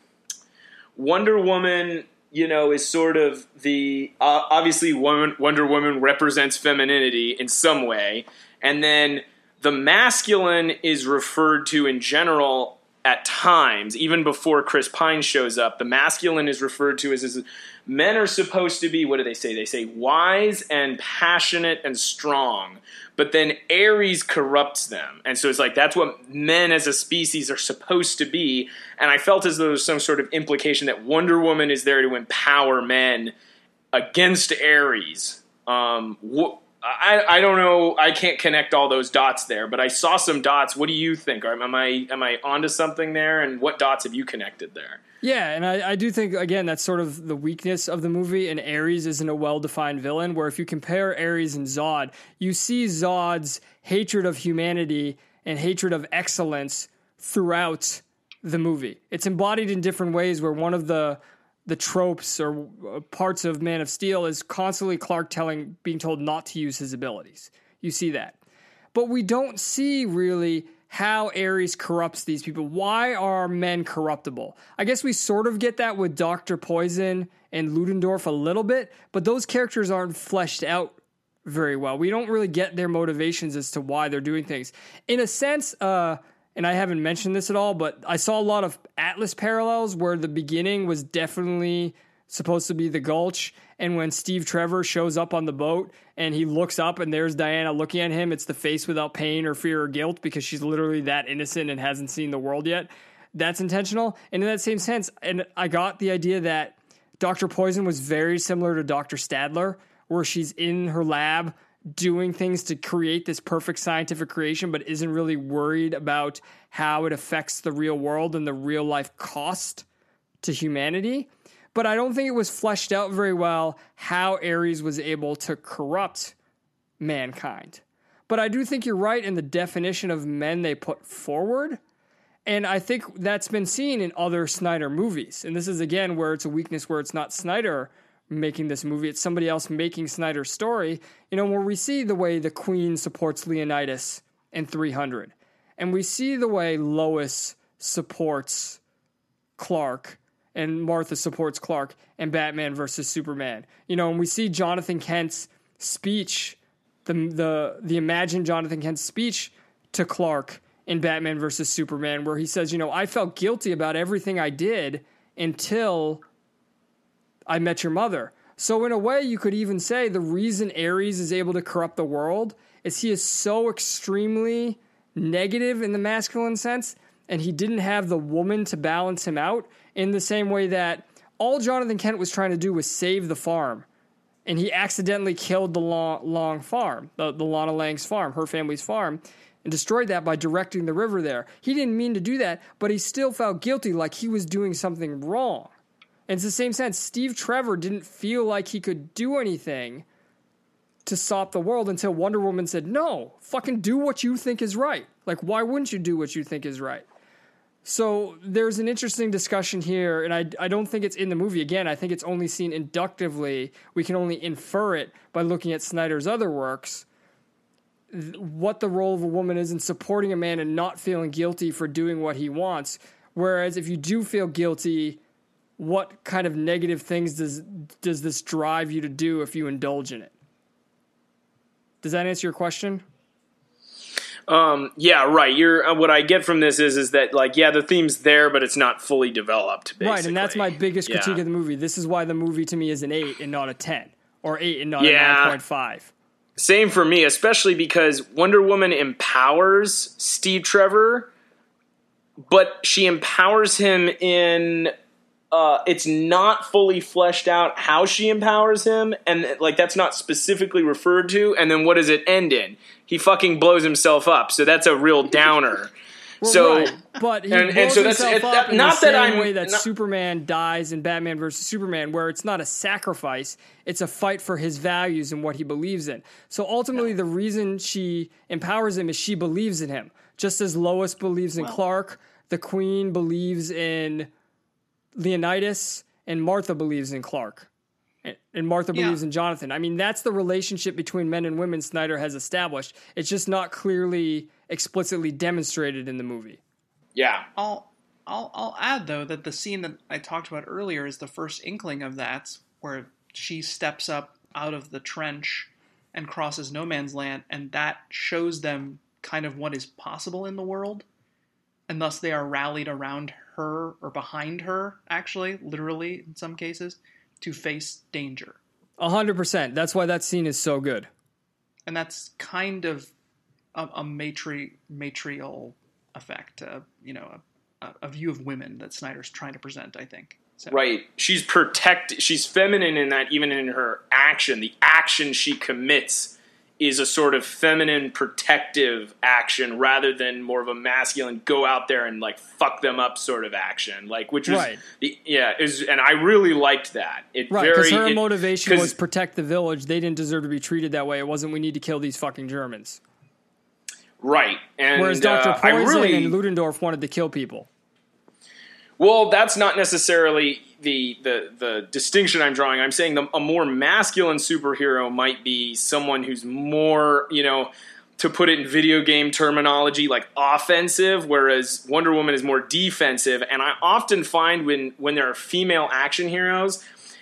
Wonder Woman, you know, is sort of the uh, obviously woman, Wonder Woman represents femininity in some way, and then the masculine is referred to in general at times, even before Chris Pine shows up. The masculine is referred to as, as men are supposed to be, what do they say? They say wise and passionate and strong, but then Ares corrupts them. And so it's like, that's what men as a species are supposed to be. And I felt as though there was some sort of implication that Wonder Woman is there to empower men against Ares. Um, wh- I, I don't know. I can't connect all those dots there, but I saw some dots. What do you think? Am I am I onto something there? And what dots have you connected there? Yeah, and I, I do think, again, that's sort of the weakness of the movie, and Ares isn't a well-defined villain, where if you compare Ares and Zod, you see Zod's hatred of humanity and hatred of excellence throughout the movie. It's embodied in different ways, where one of the the tropes or parts of Man of Steel is constantly Clark telling, being told not to use his abilities. You see that. But we don't see really how Ares corrupts these people. Why are men corruptible? I guess we sort of get that with Doctor Poison and Ludendorff a little bit, but those characters aren't fleshed out very well. We don't really get their motivations as to why they're doing things. In a sense, uh, and I haven't mentioned this at all, but I saw a lot of Atlas parallels where the beginning was definitely supposed to be the Gulch, and when Steve Trevor shows up on the boat and he looks up and there's Diana looking at him, it's the face without pain or fear or guilt because she's literally that innocent and hasn't seen the world yet. That's intentional. And in that same sense, and I got the idea that Doctor Poison was very similar to Doctor Stadler, where she's in her lab doing things to create this perfect scientific creation, but isn't really worried about how it affects the real world and the real life cost to humanity. But I don't think it was fleshed out very well how Ares was able to corrupt mankind. But I do think you're right in the definition of men they put forward. And I think that's been seen in other Snyder movies. And this is, again, where it's a weakness where it's not Snyder making this movie. It's somebody else making Snyder's story. You know, where we see the way the Queen supports Leonidas in three hundred. And we see the way Lois supports Clark and Martha supports Clark in Batman versus Superman. You know, and we see Jonathan Kent's speech, the the the imagined Jonathan Kent's speech to Clark in Batman versus Superman, where he says, you know, I felt guilty about everything I did until I met your mother. So in a way, you could even say the reason Ares is able to corrupt the world is he is so extremely negative in the masculine sense, and he didn't have the woman to balance him out in the same way that all Jonathan Kent was trying to do was save the farm. And he accidentally killed the Long, Long farm, the, the Lana Lang's farm, her family's farm, and destroyed that by directing the river there. He didn't mean to do that, but he still felt guilty, like he was doing something wrong. And it's the same sense. Steve Trevor didn't feel like he could do anything to stop the world until Wonder Woman said, no, fucking do what you think is right. Like, why wouldn't you do what you think is right? So there's an interesting discussion here, and I, I don't think it's in the movie. Again, I think it's only seen inductively. We can only infer it by looking at Snyder's other works, th- what the role of a woman is in supporting a man and not feeling guilty for doing what he wants. Whereas if you do feel guilty, what kind of negative things does does this drive you to do if you indulge in it? Does that answer your question? Um, yeah, right. You're uh, what I get from this is is that, like, yeah, the theme's there, but it's not fully developed. Basically. Right, and that's my biggest critique yeah. of the movie. This is why the movie to me is an eight and not a ten, or eight and not yeah. a nine point five. Same for me, especially because Wonder Woman empowers Steve Trevor, but she empowers him in. Uh, it's not fully fleshed out how she empowers him, and like that's not specifically referred to. And then what does it end in? He fucking blows himself up. So that's a real downer. Well, so, right. But he and, blows and so that's himself it, up that, in not the that same I'm way that not, Superman dies in Batman versus Superman, where it's not a sacrifice; it's a fight for his values and what he believes in. So ultimately, the reason she empowers him is she believes in him, just as Lois believes in Well, Clark, the Queen believes in Leonidas, and Martha believes in Clark. And Martha Yeah. believes in Jonathan. I mean, that's the relationship between men and women Snyder has established. It's just not clearly, explicitly demonstrated in the movie. yeah. I'll I'll I'll add though that the scene that I talked about earlier is the first inkling of that, where she steps up out of the trench and crosses no man's land, and that shows them kind of what is possible in the world, and thus they are rallied around her or behind her, actually, literally in some cases, to face danger. A hundred percent. That's why that scene is so good. And that's kind of a, a matri matrial effect, uh, you know, a, a view of women that Snyder's trying to present, I think. So. Right. She's protect. She's feminine in that, even in her action. The action she commits is a sort of feminine protective action rather than more of a masculine go out there and like fuck them up sort of action. Like, which was right. the, yeah, is, and I really liked that. It Right, very because her it, motivation was protect the village. They didn't deserve to be treated that way. It wasn't we need to kill these fucking Germans. Right. And Whereas Doctor uh, I Poison really, and Ludendorff wanted to kill people. Well, that's not necessarily the, the the distinction I'm drawing. I'm saying the, a more masculine superhero might be someone who's more, you know, to put it in video game terminology, like offensive, whereas Wonder Woman is more defensive. And I often find when, when there are female action heroes,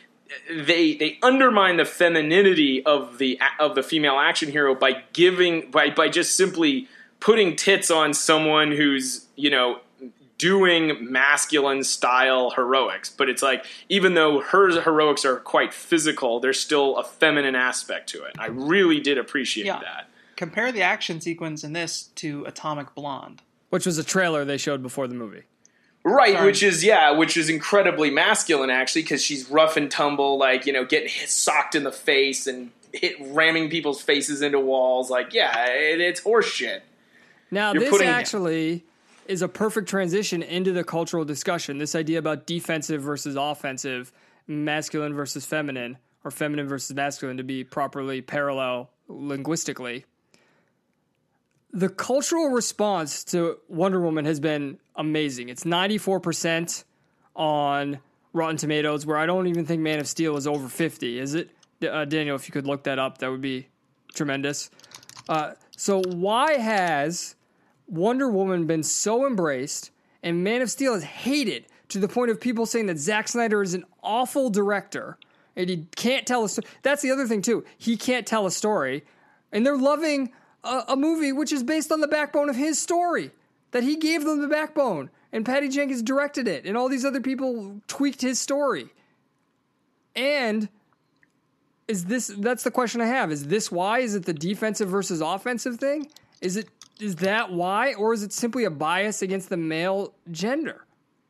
they they undermine the femininity of the of the female action hero by giving by by just simply putting tits on someone who's, you know, doing masculine style heroics. But it's like, even though her heroics are quite physical, there's still a feminine aspect to it. I really did appreciate Yeah. that. Compare the action sequence in this to Atomic Blonde. Which was a trailer they showed before the movie. Right, Sorry. which is, yeah, which is incredibly masculine, actually, because she's rough and tumble, like, you know, getting hit, socked in the face and hit ramming people's faces into walls. Like, yeah, it, it's horse shit. Now, You're this putting- actually is a perfect transition into the cultural discussion. This idea about defensive versus offensive, masculine versus feminine, or feminine versus masculine to be properly parallel linguistically. The cultural response to Wonder Woman has been amazing. It's ninety-four percent on Rotten Tomatoes, where I don't even think Man of Steel is over fifty, is it? Uh, Daniel, if you could look that up, that would be tremendous. Uh, so why has Wonder Woman been so embraced and Man of Steel is hated to the point of people saying that Zack Snyder is an awful director and he can't tell a story? That's the other thing, too. He can't tell a story. And they're loving a, a movie which is based on the backbone of his story, that he gave them the backbone. And Patty Jenkins directed it. And all these other people tweaked his story. And is this, that's the question I have. Is this why? Is it the defensive versus offensive thing? Is it, is that why? Or is it simply a bias against the male gender?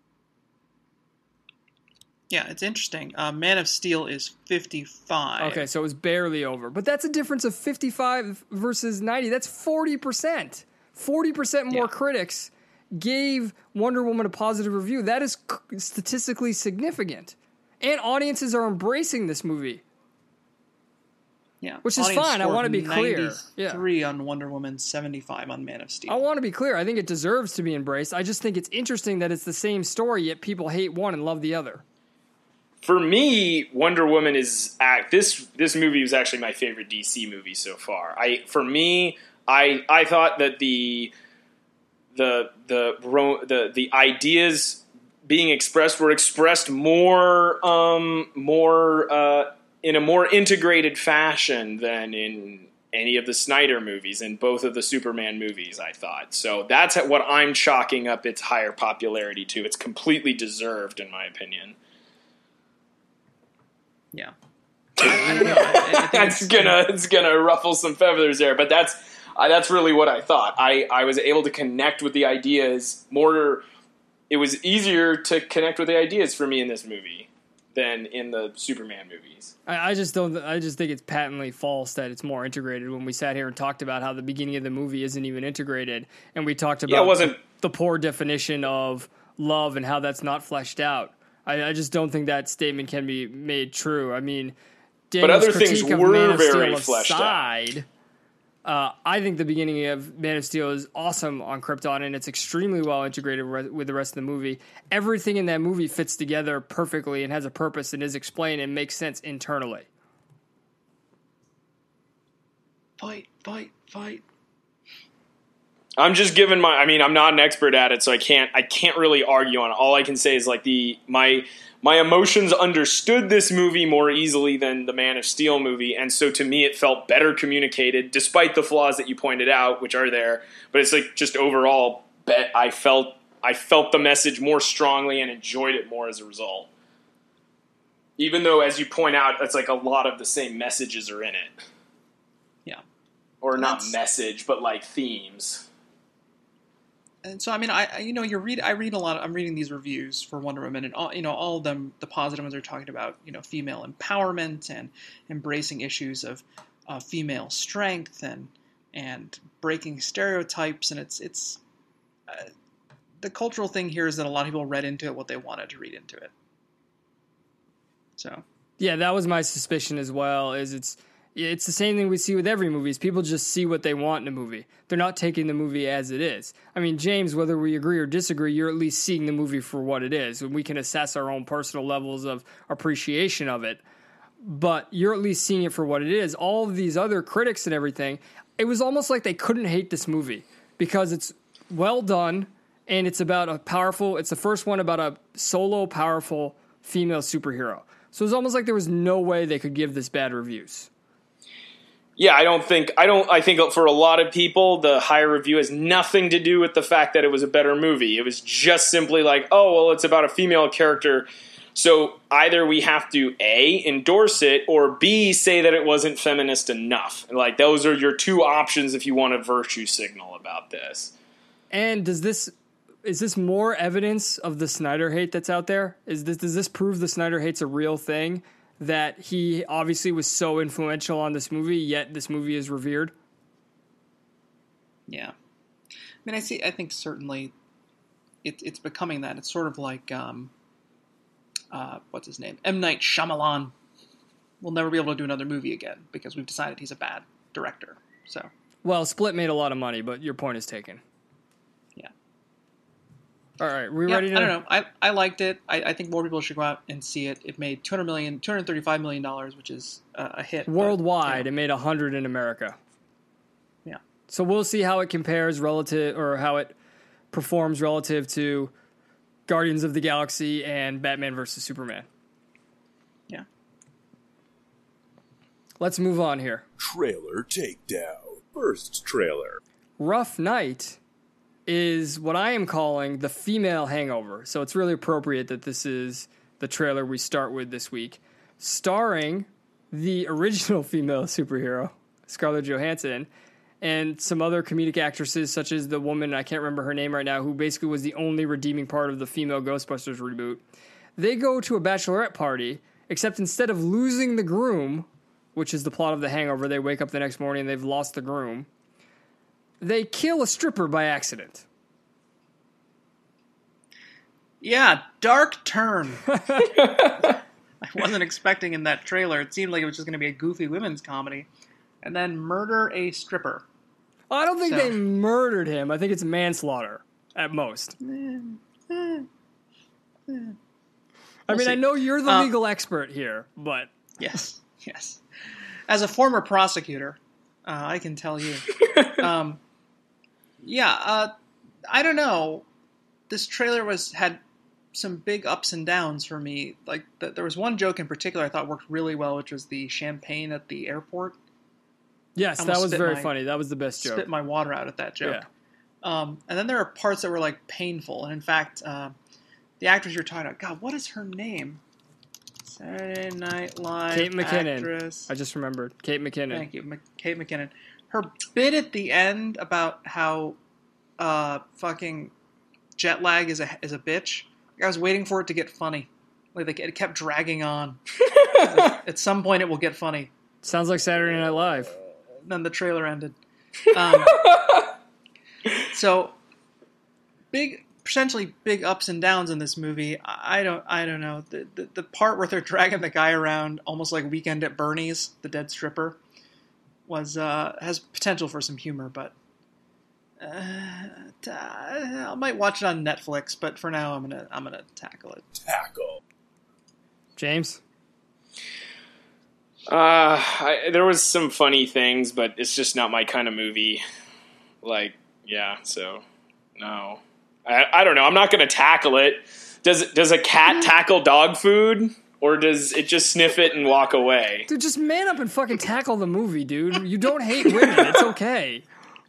Yeah, it's interesting. Uh, Man of Steel is fifty-five. Okay, so it was barely over. But that's a difference of fifty-five versus ninety. That's forty percent. forty percent more Yeah. critics gave Wonder Woman a positive review. That is c- statistically significant. And audiences are embracing this movie. Yeah, Which is Audience fine, I score wanna be clear. Yeah. ninety-three on Wonder Woman, seventy-five on Man of Steel. I want to be clear. I think it deserves to be embraced. I just think it's interesting that it's the same story, yet people hate one and love the other. For me, Wonder Woman is act. This this movie was actually my favorite D C movie so far. I for me, I I thought that the the the the the ideas being expressed were expressed more um, more uh, in a more integrated fashion than in any of the Snyder movies and both of the Superman movies. I thought so. That's what I'm chalking up its higher popularity to. It's completely deserved, in my opinion. Yeah. I, I don't know. I, I think That's gonna it's gonna ruffle some feathers there, but that's uh, that's really what I thought. I, I was able to connect with the ideas more. It was easier to connect with the ideas for me in this movie than in the Superman movies. I, I just don't. I just think it's patently false that it's more integrated. When we sat here and talked about how the beginning of the movie isn't even integrated, and we talked about Yeah, it wasn't- the poor definition of love and how that's not fleshed out. I, I just don't think that statement can be made true. I mean, Daniel's other things critique of were Man of very Steel fleshed out. aside, uh, I think the beginning of Man of Steel is awesome on Krypton, and it's extremely well integrated re- with the rest of the movie. Everything in that movie fits together perfectly and has a purpose and is explained and makes sense internally. fight, fight, fight. I'm just giving my. I mean, I'm not an expert at it, so I can't. I can't really argue on it. All I can say is like the my my emotions understood this movie more easily than the Man of Steel movie, and so to me, it felt better communicated, despite the flaws that you pointed out, which are there. But it's like just overall, bet I felt I felt the message more strongly and enjoyed it more as a result. Even though, as you point out, it's like a lot of the same messages are in it, Yeah. or not That's- message, but like themes. And so, I mean, I I- you know, you read, I read a lot. I'm reading these reviews for Wonder Woman, and all, you know, all of them, the positive ones are talking about, you know, female empowerment and embracing issues of uh, female strength and and breaking stereotypes. And it's it's uh, the cultural thing here is that a lot of people read into it what they wanted to read into it. So Yeah, that was my suspicion as well. Is it's it's the same thing we see with every movie. Is people just see what they want in a movie. They're not taking the movie as it is. I mean, James, whether we agree or disagree, you're at least seeing the movie for what it is, and we can assess our own personal levels of appreciation of it. But you're at least seeing it for what it is. All of these other critics and everything, it was almost like they couldn't hate this movie because it's well done and it's about a powerful. It's the first one about a solo, powerful female superhero. So it's almost like there was no way they could give this bad reviews. Yeah, I don't think I don't I think for a lot of people the higher review has nothing to do with the fact that it was a better movie. It was just simply like, oh, well, it's about a female character. So either we have to A, endorse it, or B, say that it wasn't feminist enough. Like those are your two options if you want a virtue signal about this. And does this is this more evidence of the Snyder hate that's out there? Is this does this prove the Snyder hate's a real thing? that he obviously was so influential on this movie, yet this movie is revered? Yeah. I mean, I see, I think certainly it, it's becoming that. It's sort of like, um, uh, what's his name? M. Night Shyamalan will never be able to do another movie again because we've decided he's a bad director. So, Well, Split made a lot of money, but your point is taken. yeah. All right, we Yeah, ready to... I don't know. I, I liked it. I, I think more people should go out and see it. It made two hundred million, two hundred thirty-five million dollars, which is uh, a hit. but, Worldwide, you know, it made one hundred in America. yeah. So we'll see how it compares relative, or how it performs relative to Guardians of the Galaxy and Batman versus Superman. Yeah. Let's move on here. Trailer takedown. First trailer. Rough Night is what I am calling the female hangover. So it's really appropriate that this is the trailer we start with this week. Starring the original female superhero, Scarlett Johansson, and some other comedic actresses, such as the woman, I can't remember her name right now, who basically was the only redeeming part of the female Ghostbusters reboot. They go to a bachelorette party, except instead of losing the groom, which is the plot of The Hangover, they wake up the next morning and they've lost the groom, they kill a stripper by accident. Yeah, dark turn. I wasn't expecting in that trailer. It seemed like it was just going to be a goofy women's comedy. And then murder a stripper. I don't think So- they murdered him. I think it's manslaughter at most. I mean, see. I know you're the Uh, legal expert here, but Yes, yes. As a former prosecutor, uh, I can tell you. um, yeah, uh, I don't know. This trailer was had some big ups and downs for me. Like th- there was one joke in particular I thought worked really well, which was the champagne at the airport. yes, I that almost was spit very my- funny. That was the best joke. Spit my water out at that joke. Yeah. Um, and then there are parts that were like painful. And in fact, uh, the actress you're talking about, God, what is her name? Saturday Night Live Kate McKinnon. actress. I just remembered. Kate McKinnon. Thank you, Mc- Kate McKinnon. Her bit at the end about how uh, fucking jet lag is a is a bitch. I was waiting for it to get funny. Like, like it kept dragging on. Like, at some point, it will get funny. Sounds like Saturday Night Live. Then the trailer ended. Um, so big, potentially big ups and downs in this movie. I I don't, I don't know. The, the the part where they're dragging the guy around, almost like Weekend at Bernie's, the dead stripper, was uh, has potential for some humor, but uh, I might watch it on Netflix. But for now, I'm gonna I'm gonna tackle it. Tackle. James? Uh, I, there was some funny things, but it's just not my kind of movie. Like, yeah, so no, I, I don't know. I'm not going to tackle it. Does does a cat tackle dog food, or does it just sniff it and walk away? Dude, just man up and fucking tackle the movie, dude. You don't hate women. It's okay.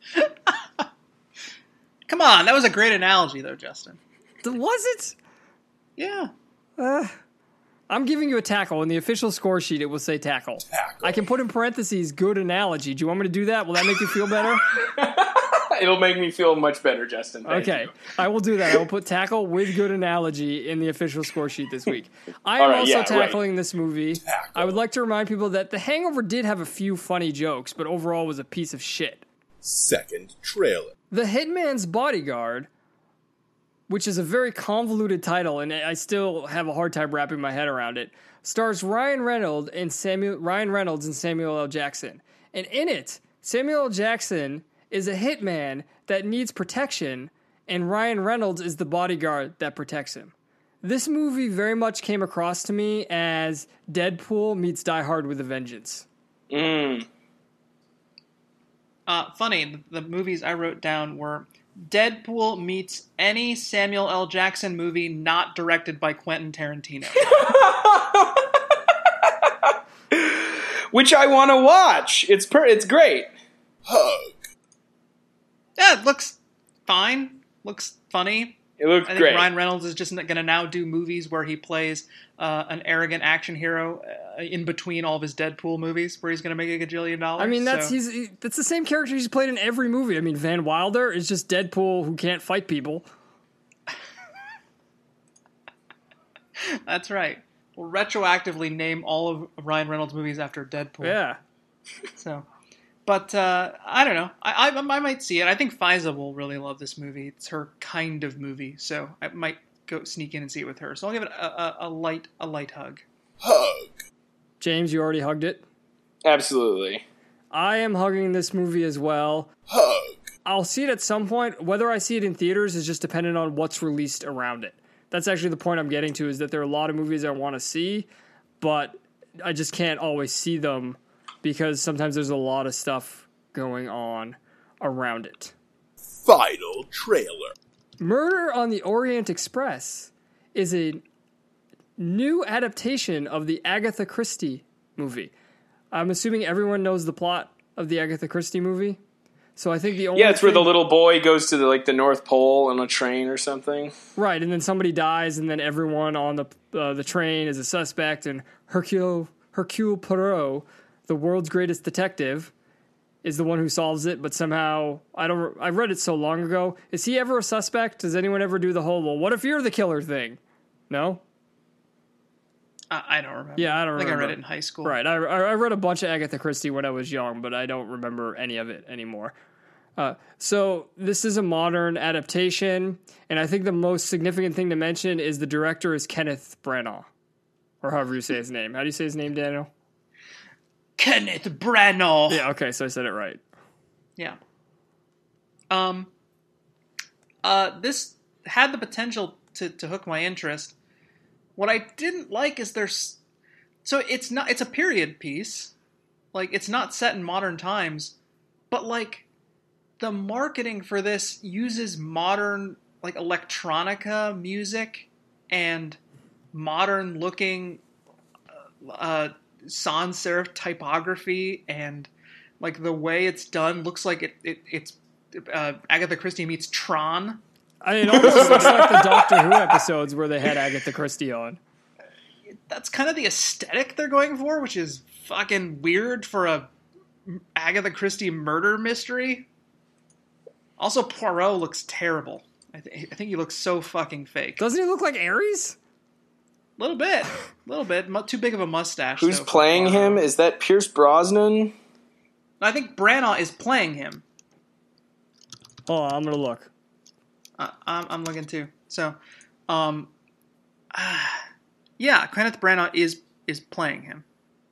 Come on, that was a great analogy, though, Justin. Th- Was it? Yeah. Uh, I'm giving you a tackle. In the official score sheet, it will say tackle. Tackle. I can put in parentheses, good analogy. Do you want me to do that? Will that make you feel better? It'll make me feel much better, Justin. Thank Okay, you. I will do that. I will put tackle with good analogy in the official score sheet this week. I All am right, also yeah, right. tackling this movie. Tackle. I would like to remind people that The Hangover did have a few funny jokes, but overall was a piece of shit. Second trailer. The Hitman's Bodyguard, which is a very convoluted title, and I still have a hard time wrapping my head around it, stars Ryan Reynolds and Samuel Ryan Reynolds and Samuel L. Jackson. And in it, Samuel L. Jackson is a hitman that needs protection, and Ryan Reynolds is the bodyguard that protects him. This movie very much came across to me as Deadpool meets Die Hard with a Vengeance. Mm. Uh, funny, the, the movies I wrote down were Deadpool meets any Samuel L. Jackson movie not directed by Quentin Tarantino. Which I want to watch. It's per- It's great. Hug. Yeah, it looks fine. Looks funny. It looked I think great. Ryan Reynolds is just going to now do movies where he plays uh, an arrogant action hero uh, in between all of his Deadpool movies, where he's going to make a gajillion dollars. I mean, that's so. he's he, that's the same character he's played in every movie. I mean, Van Wilder is just Deadpool who can't fight people. That's right. we'll retroactively name all of Ryan Reynolds' movies after Deadpool. Yeah. So, but uh, I don't know. I, I I might see it. I think Faiza will really love this movie. It's her kind of movie, so I might go sneak in and see it with her. So I'll give it a, a, a light a light hug. Hug. James, you already hugged it. Absolutely. I am hugging this movie as well. Hug. I'll see it at some point. Whether I see it in theaters is just dependent on what's released around it. That's actually the point I'm getting to, is that there are a lot of movies I want to see, but I just can't always see them because sometimes there's a lot of stuff going on around it. Final trailer. Murder on the Orient Express is a new adaptation of the Agatha Christie movie. I'm assuming everyone knows the plot of the Agatha Christie movie. So I think the only Yeah, it's where the thing- little boy goes to the, like the North Pole on a train or something. Right, and then somebody dies, and then everyone on the uh, the train is a suspect, and Hercule Hercule Poirot, the world's greatest detective, is the one who solves it. But somehow, I don't. I read it so long ago. Is he ever a suspect? Does anyone ever do the whole "well, what if you're the killer" thing? No. I, I don't remember. Yeah, I don't I think remember. I read it in high school. Right, I, I I read a bunch of Agatha Christie when I was young, but I don't remember any of it anymore. Uh, so this is a modern adaptation, and I think the most significant thing to mention is the director is Kenneth Branagh, or however you say his name. How do you say his name, Daniel? Kenneth Branagh. Yeah, okay, so I said it right. Yeah. Um. Uh. This had the potential to to hook my interest. What I didn't like is there's, so it's not, it's a period piece, like it's not set in modern times, but like the marketing for this uses modern like electronica music and modern looking uh, sans serif typography, and like the way it's done looks like it, it it's uh, Agatha Christie meets Tron. I mean, it almost looks like the Doctor Who episodes where they had Agatha Christie on. That's kind of the aesthetic they're going for, which is fucking weird for a Agatha Christie murder mystery. Also, Poirot looks terrible. I, th- I think he looks so fucking fake. Doesn't he look like Ares? A little bit. A little bit. Mu- too big of a mustache. Who's though, for playing Poirot. him? Is that Pierce Brosnan? I think Branagh is playing him. Hold on, I'm gonna look. Uh, I'm, I'm looking too. So, um, uh, yeah, Kenneth Branagh is is playing him.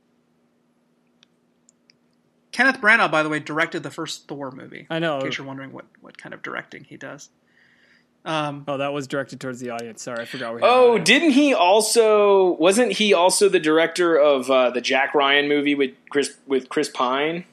Kenneth Branagh, by the way, directed the first Thor movie. I know. In case you're wondering what, what kind of directing he does. Um, Oh, that was directed towards the audience. Sorry, I forgot we had Oh, that. didn't he also? Wasn't he also the director of uh, the Jack Ryan movie with Chris with Chris Pine?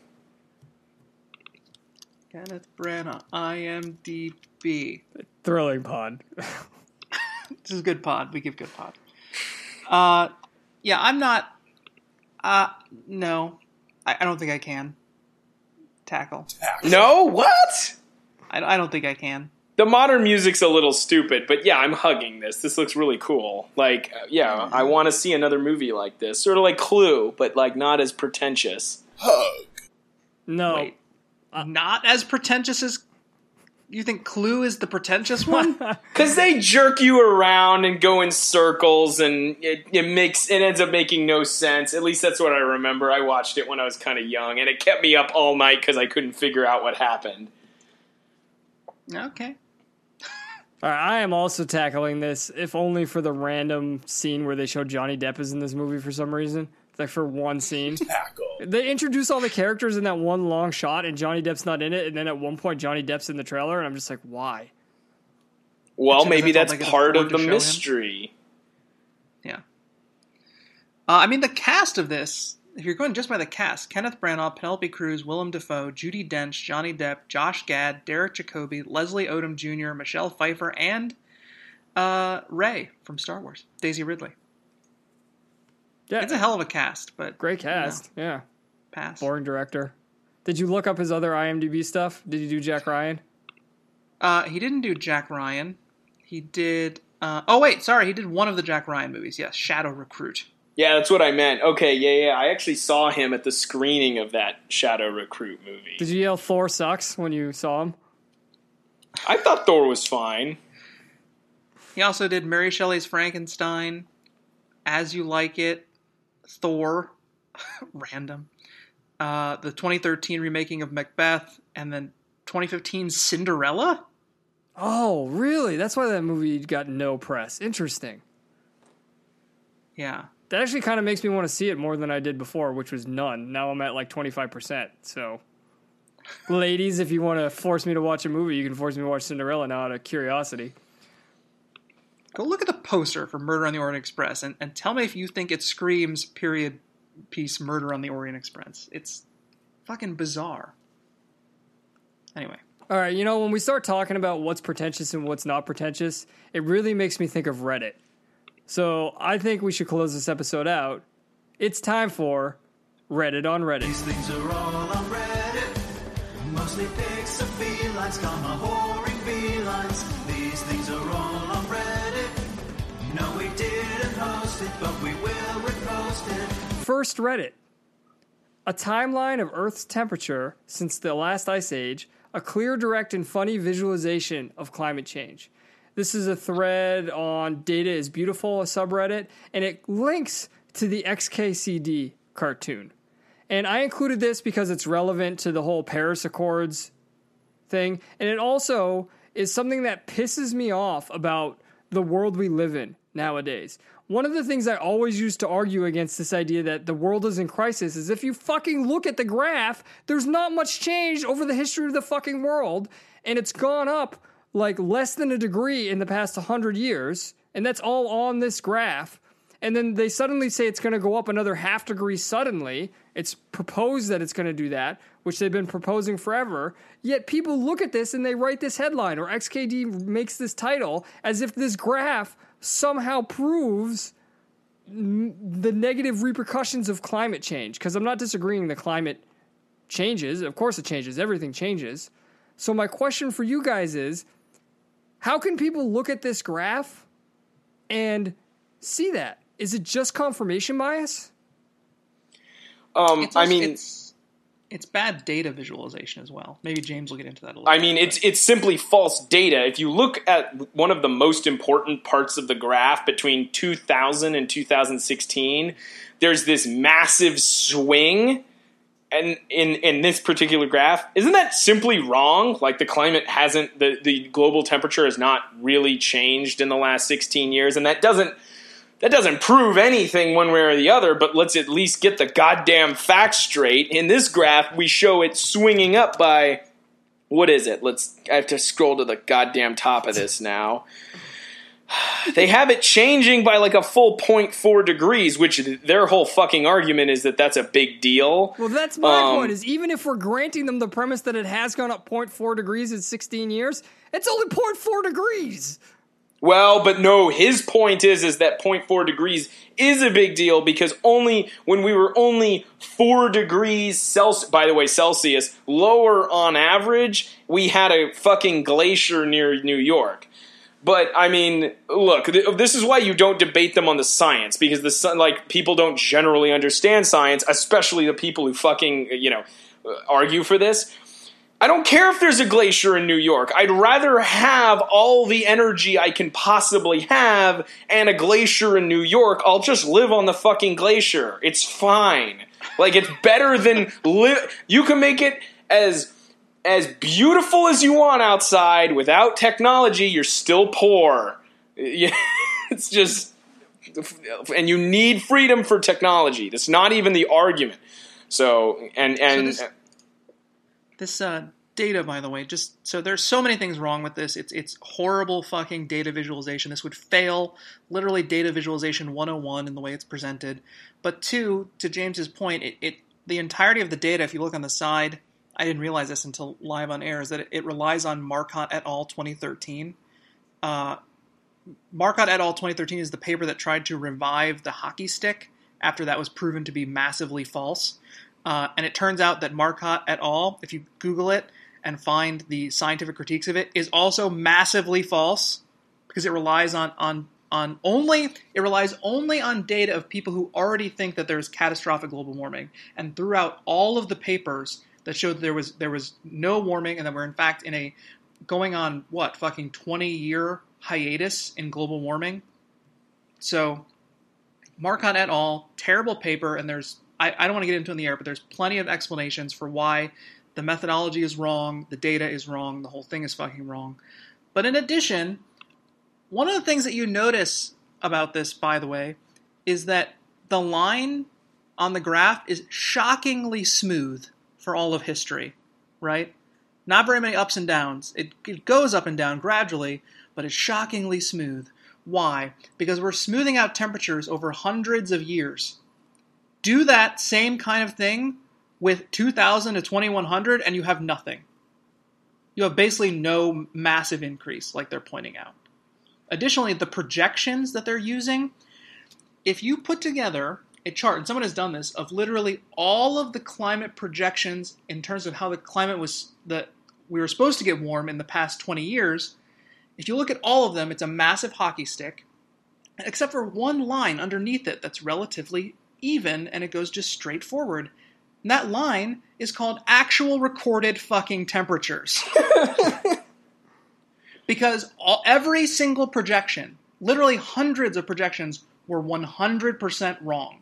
Kenneth Branagh, I M D B. Thrilling pod. This is good pod. We give good pod. Uh, yeah, I'm not. Uh, no, I, I don't think I can tackle. No, what? I, I don't think I can. The modern music's a little stupid, but yeah, I'm hugging this. This looks really cool. Like, uh, yeah, I want to see another movie like this, sort of like Clue, but like not as pretentious. Hug. No. Wait, not as pretentious as you think Clue is the pretentious one? Because they jerk you around and go in circles, and it, it makes it ends up making no sense. At least that's what I remember. I watched it when I was kind of young, and it kept me up all night because I couldn't figure out what happened. Okay. All right, I am also tackling this, if only for the random scene where they show Johnny Depp is in this movie for some reason. It's like for one scene. Tackle. They introduce all the characters in that one long shot, and Johnny Depp's not in it. And then at one point, Johnny Depp's in the trailer, and I'm just like, why? Well, Because maybe that's all that's they can part afford of to the show him. mystery. Yeah. Uh, I mean, the cast of this, if you're going just by the cast, Kenneth Branagh, Penelope Cruz, Willem Dafoe, Judi Dench, Johnny Depp, Josh Gad, Derek Jacobi, Leslie Odom Junior, Michelle Pfeiffer, and uh, Rey from Star Wars, Daisy Ridley. Yeah, It's a hell of a cast, but great cast. Yeah, pass. boring director. Did you look up his other IMDb stuff? Did you do Jack Ryan? Uh, he didn't do Jack Ryan. He did... Uh, oh, wait, sorry. He did one of the Jack Ryan movies. Yes, Shadow Recruit. Yeah, that's what I meant. Okay, yeah, yeah. I actually saw him at the screening of that Shadow Recruit movie. Did you yell Thor sucks when you saw him? I thought Thor was fine. He also did Mary Shelley's Frankenstein, As You Like It, Thor, random, uh, the twenty thirteen remaking of Macbeth, and then twenty fifteen Cinderella? Oh, really? That's why that movie got no press. Interesting. Yeah. That actually kind of makes me want to see it more than I did before, which was none. Now I'm at like twenty-five percent. So, ladies, if you want to force me to watch a movie, you can force me to watch Cinderella now out of curiosity. Go look at the poster for Murder on the Orient Express and, and tell me if you think it screams period piece Murder on the Orient Express. It's fucking bizarre. Anyway. All right, you know, when we start talking about what's pretentious and what's not pretentious, it really makes me think of Reddit. So I think we should close this episode out. It's time for Reddit on Reddit. These things are all on Reddit. Mostly pics of felines, comma, whoring felines. These things are all on Reddit. No, we didn't host it, but we will repost it. First Reddit. A timeline of Earth's temperature since the last ice age. A clear, direct, and funny visualization of climate change. This is a thread on Data is Beautiful, a subreddit, and it links to the X K C D cartoon. And I included this because it's relevant to the whole Paris Accords thing, and it also is something that pisses me off about the world we live in nowadays. One of the things I always used to argue against this idea that the world is in crisis is if you fucking look at the graph, there's not much change over the history of the fucking world, and it's gone up like less than a degree in the past one hundred years, and that's all on this graph. And then they suddenly say it's going to go up another half degree suddenly. It's proposed that it's going to do that, which they've been proposing forever. Yet people look at this and they write this headline, or X K D makes this title, as if this graph somehow proves n- the negative repercussions of climate change. Because I'm not disagreeing that climate changes. Of course it changes. Everything changes. So my question for you guys is, how can people look at this graph and see that? Is it just confirmation bias? Um, It's I also- mean, it's, it's bad data visualization as well. Maybe James will get into that a little I bit. mean, it's it's simply false data. If you look at one of the most important parts of the graph between two thousand and two thousand sixteen, there's this massive swing. And in, in this particular graph, isn't that simply wrong? Like the climate hasn't, the, the global temperature has not really changed in the last sixteen years, and that doesn't that doesn't prove anything one way or the other. But let's at least get the goddamn facts straight. In this graph, we show it swinging up by, what is it? Let's. I have to scroll to the goddamn top of this now. They have it changing by like a full zero point four degrees, which their whole fucking argument is that that's a big deal. Well, that's my Um, point, is even if we're granting them the premise that it has gone up zero point four degrees in sixteen years, it's only zero point four degrees. Well, but no, his point is is that zero point four degrees is a big deal because only when we were only four degrees Celsius, by the way, Celsius, lower on average, we had a fucking glacier near New York. But I mean, look, th- this is why you don't debate them on the science, because the sun, like people don't generally understand science, especially the people who fucking, you know, argue for this. I don't care if there's a glacier in New York. I'd rather have all the energy I can possibly have and a glacier in New York. I'll just live on the fucking glacier. It's fine. Like, it's better than li- you can make it as as beautiful as you want outside. Without technology, you're still poor. Yeah, it's just, and you need freedom for technology. That's not even the argument. So, and and. So this- This uh, data, by the way, just so there's so many things wrong with this. It's it's horrible fucking data visualization. This would fail literally data visualization one oh one in the way it's presented. But two, to James's point, it, it the entirety of the data, if you look on the side, I didn't realize this until live on air, is that it, it relies on Marcotte et al. twenty thirteen. Uh, Marcotte et al. twenty thirteen is the paper that tried to revive the hockey stick after that was proven to be massively false. Uh, and it turns out that Marcotte et al., if you Google it and find the scientific critiques of it, is also massively false because it relies on on on only it relies only on data of people who already think that there's catastrophic global warming, and throughout all of the papers that showed that there was there was no warming and that we're in fact in a going on what fucking twenty year hiatus in global warming. So Marcon et al., terrible paper, and there's, I, I don't want to get into it in the air, but there's plenty of explanations for why the methodology is wrong, the data is wrong, the whole thing is fucking wrong. But in addition, one of the things that you notice about this, by the way, is that the line on the graph is shockingly smooth for all of history, right? Not very many ups and downs. It, it goes up and down gradually, but it's shockingly smooth. Why? Because we're smoothing out temperatures over hundreds of years. Do that same kind of thing with two thousand to twenty-one hundred and you have nothing. You have basically no massive increase like they're pointing out. Additionally, the projections that they're using, if you put together a chart, and someone has done this, of literally all of the climate projections in terms of how the climate was, that we were supposed to get warm in the past twenty years, if you look at all of them, it's a massive hockey stick, except for one line underneath it that's relatively even, and it goes just straight forward. And that line is called actual recorded fucking temperatures. Because all, every single projection, literally hundreds of projections, were one hundred percent wrong.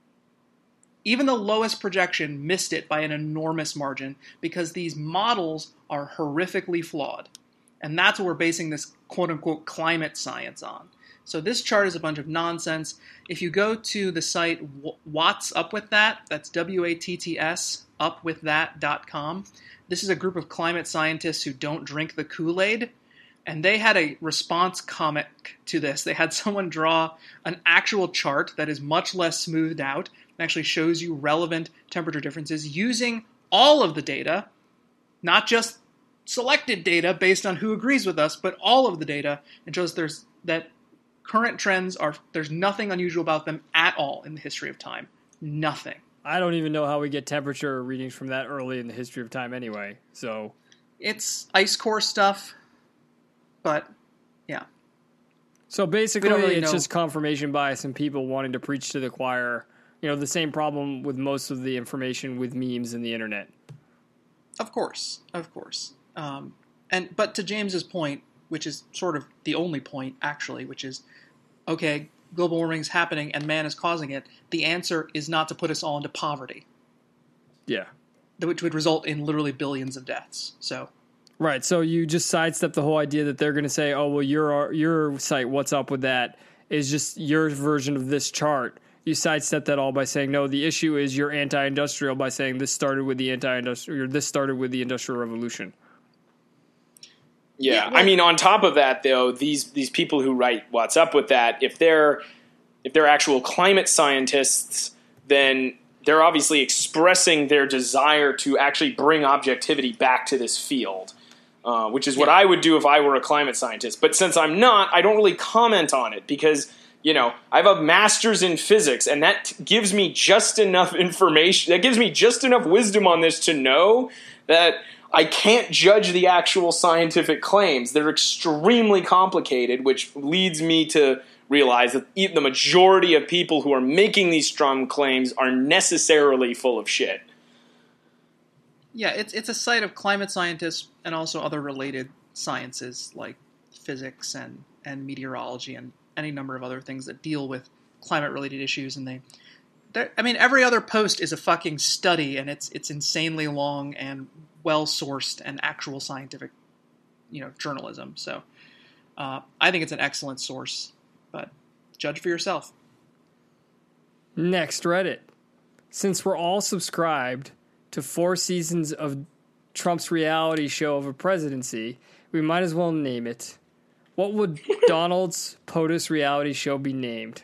Even the lowest projection missed it by an enormous margin because these models are horrifically flawed. And that's what we're basing this quote-unquote climate science on. So this chart is a bunch of nonsense. If you go to the site What's Up With That, that's W A T T S, up with that dot com. This is a group of climate scientists who don't drink the Kool-Aid. And they had a response comic to this. They had someone draw an actual chart that is much less smoothed out and actually shows you relevant temperature differences using all of the data, not just selected data based on who agrees with us, but all of the data, and shows there's that current trends are, there's nothing unusual about them at all in the history of time. Nothing. I don't even know how we get temperature readings from that early in the history of time anyway. So it's ice core stuff, but yeah. So basically, really it's know. just confirmation bias and people wanting to preach to the choir. You know, the same problem with most of the information with memes and the internet. Of course, of course. Um, and but to James's point, which is sort of the only point, actually, which is, okay, global warming is happening and man is causing it. The answer is not to put us all into poverty. Yeah. Which would result in literally billions of deaths. So, right. So you just sidestep the whole idea that they're going to say, oh, well, your your site, What's Up With That, is just your version of this chart. You sidestep that all by saying, no, the issue is you're anti-industrial by saying this started with the anti-industrial, or this started with the Industrial Revolution. Yeah, Yeah, well, I mean, on top of that, though, these these people who write What's Up With That, if they're if they're actual climate scientists, then they're obviously expressing their desire to actually bring objectivity back to this field, uh, which is what I would do if I were a climate scientist. But since I'm not, I don't really comment on it because, you know, I have a master's in physics, and that gives me just enough information, that gives me just enough wisdom on this to know that I can't judge the actual scientific claims. They're extremely complicated, which leads me to realize that the majority of people who are making these strong claims are necessarily full of shit. yeah, it's it's a site of climate scientists and also other related sciences like physics and, and meteorology and any number of other things that deal with climate-related issues. And they, I mean, every other post is a fucking study, and it's it's insanely long and well-sourced and actual scientific, you know, journalism. So uh, I think it's an excellent source, but judge for yourself. Next, Reddit. Since we're all subscribed to four seasons of Trump's reality show of a presidency, we might as well name it. What would Donald's POTUS reality show be named?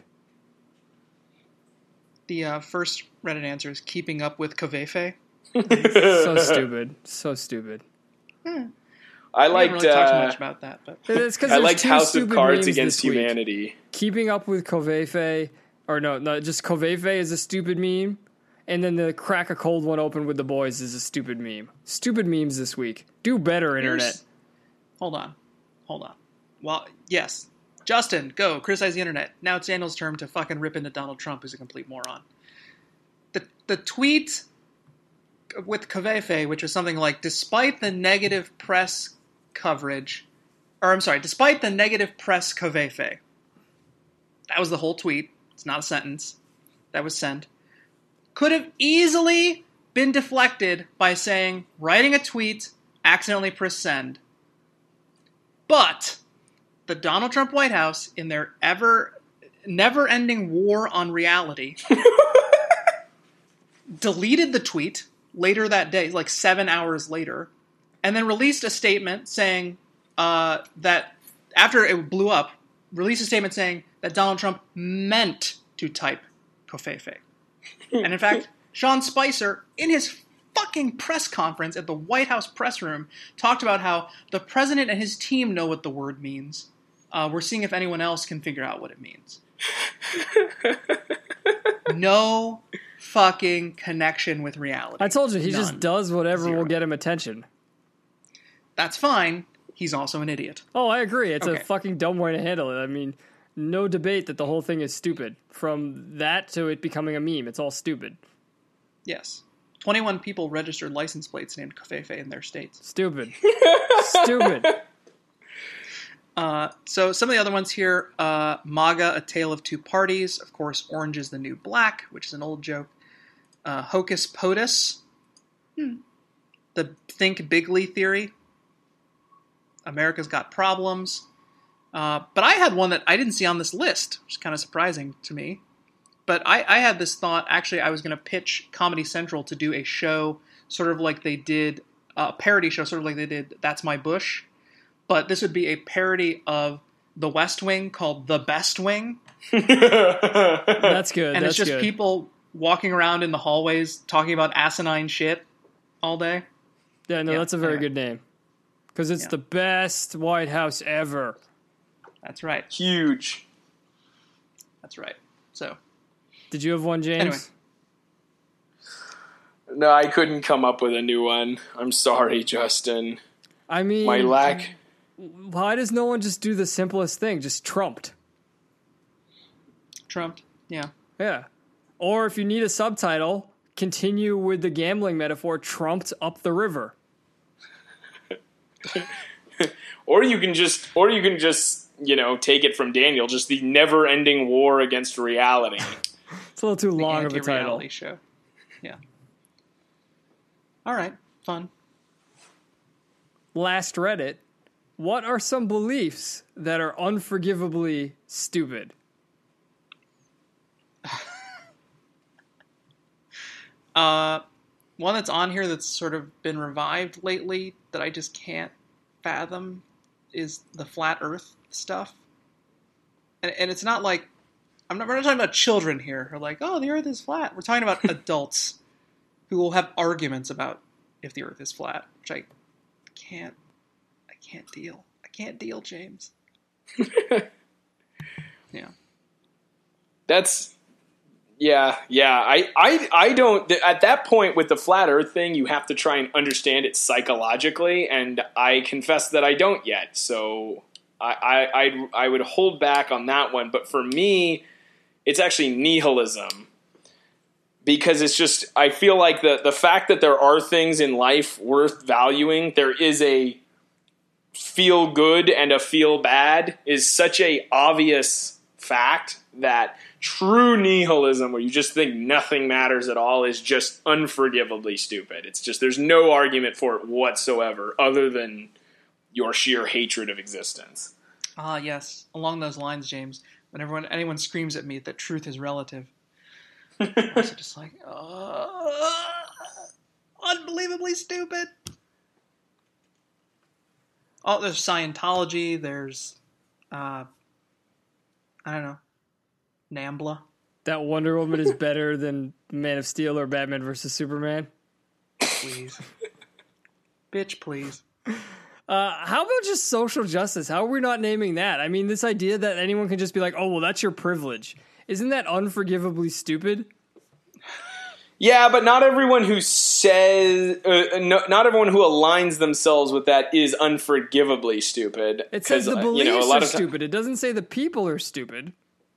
The uh, first Reddit answer is Keeping Up with Covfefe. So stupid. So stupid. I I liked. liked, really talk too Uh, much about that, but It's 'cause I there's liked two House of stupid Cards memes Against this week. Humanity. Keeping Up with Covfefe, or no, no, just Covfefe is a stupid meme, and then the crack a cold one open with the boys is a stupid meme. Stupid memes this week. Do better, internet. Here's- hold on, hold on. Well, yes, Justin, go criticize the internet. Now it's Daniel's turn to fucking rip into Donald Trump, who's a complete moron. The the tweet with Covfefe, which was something like, despite the negative press coverage, or I'm sorry, despite the negative press Covfefe. That was the whole tweet. it's not a sentence, that was sent, could have easily been deflected by saying, writing a tweet, accidentally press send. But the Donald Trump White House, in their ever, never-ending war on reality, deleted the tweet later that day, like seven hours later, and then released a statement saying uh, that, after it blew up, released a statement saying that Donald Trump meant to type Covfefe. And in fact, Sean Spicer, in his fucking press conference at the White House press room, talked about how the president and his team know what the word means. Uh, we're seeing if anyone else can figure out what it means. No fucking connection with reality. I told you, he None. just does whatever Zero. will get him attention. That's fine. He's also an idiot. Oh, I agree. It's Okay. a fucking dumb way to handle it. I mean, no debate that the whole thing is stupid. From that to it becoming a meme, it's all stupid. Yes. twenty-one people registered license plates named Covfefe in their states. Stupid. Stupid. Uh, so some of the other ones here, uh, MAGA, A Tale of Two Parties. Of course, Orange is the New Black, which is an old joke. Uh, Hocus Pocus. Hmm. The Think Bigly theory. America's Got Problems. Uh, but I had one that I didn't see on this list, which is kind of surprising to me. But I, I had this thought, actually, I was going to pitch Comedy Central to do a show sort of like they did, a parody show, sort of like they did That's My Bush. But this would be a parody of The West Wing called The Best Wing. That's good. And That's it's just good. people walking around in the hallways talking about asinine shit all day. Yeah, no, Yeah, that's a very anyway. good name. Because it's Yeah. the best White House ever. That's right. Huge. That's right. So, Did you have one, James? Anyway. No, I couldn't come up with a new one. I'm sorry, Justin. I mean, My lack. why does no one just do the simplest thing? Just trumped. Trump, yeah. Yeah. Or if you need a subtitle, continue with the gambling metaphor, trumped up the river. Or you can just, or you can just, you know, take it from Daniel, just the never-ending war against reality. It's a little too The long of a title. anti-reality show. Yeah. All right. Fun. Last Reddit. What are some beliefs that are unforgivably stupid? Uh, one that's on here that's sort of been revived lately that I just can't fathom is the flat Earth stuff. And, and it's not like I'm not. We're not talking about children here who are like, "Oh, the Earth is flat." We're talking about adults who will have arguments about if the Earth is flat, which I can't. I can't deal. I can't deal, James. Yeah. That's, yeah, yeah. I, I, I don't, at that point with the flat earth thing, you have to try and understand it psychologically, and I confess that I don't yet. So I, I, I, I would hold back on that one. But for me, it's actually nihilism. Because it's just, I feel like the, the fact that there are things in life worth valuing, there is a feel good and a feel bad, is such a obvious fact that true nihilism, where you just think nothing matters at all, is just unforgivably stupid. It's just, there's no argument for it whatsoever other than your sheer hatred of existence. Ah, yes. Along those lines, James, when everyone, anyone screams at me that truth is relative, I'm also just like, uh, unbelievably stupid. Oh, there's Scientology. There's, uh, I don't know, NAMBLA. That Wonder Woman is better than Man of Steel or Batman versus Superman? Please. Bitch, please. Uh, how about just social justice? How are we not naming that? I mean, this idea that anyone can just be like, oh, well, that's your privilege. Isn't that unforgivably stupid? Yeah, but not everyone who says, uh, no, not everyone who aligns themselves with that is unforgivably stupid. It says 'Cause, the uh, beliefs you know, a lot are of ti- stupid. It doesn't say the people are stupid.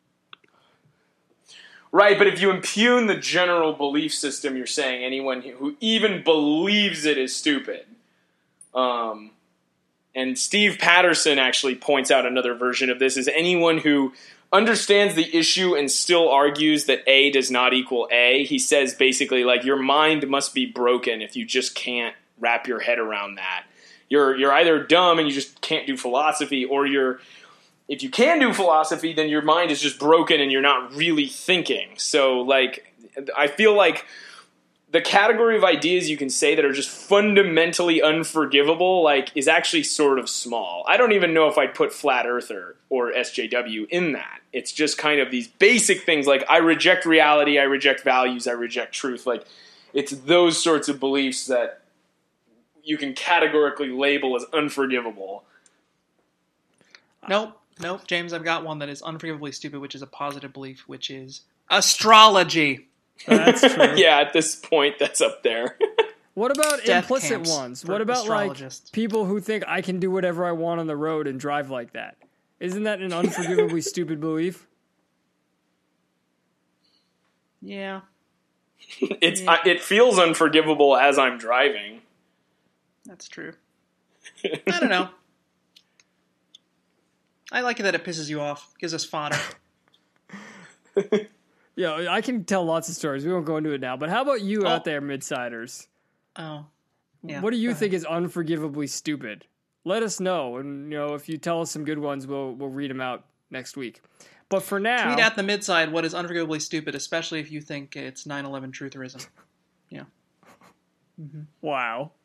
Right, but if you impugn the general belief system, you're saying anyone who even believes it is stupid. Um, and Steve Patterson actually points out another version of this, is anyone who understands the issue and still argues that A does not equal A. He says basically like your mind must be broken if you just can't wrap your head around that. You're you're either dumb and you just can't do philosophy, or you're if you can do philosophy, then your mind is just broken and you're not really thinking. So like I feel like the category of ideas you can say that are just fundamentally unforgivable, like, is actually sort of small. I don't even know if I'd put Flat Earther or S J W in that. It's just kind of these basic things like, I reject reality, I reject values, I reject truth. Like, it's those sorts of beliefs that you can categorically label as unforgivable. Nope, nope, James, I've got one that is unforgivably stupid, which is a positive belief, which is astrology. That's true. Yeah, at this point, that's up there. What about Death implicit camps ones? for What about like astrologists. people who think I can do whatever I want on the road and drive like that? Isn't that an unforgivably stupid belief? Yeah. It's Yeah. I, it feels unforgivable as I'm driving. That's true. I don't know. I like it that it pisses you off. Gives us fodder. Yeah, I can tell lots of stories. We won't go into it now. But how about you Oh. out there, mid-siders? Oh. Yeah, What do you go think is unforgivably stupid? Let us know, and you know if you tell us some good ones, we'll we'll read them out next week. But for now, Tweet at the midside what is unforgivably stupid, especially if you think it's nine eleven trutherism. Yeah. wow,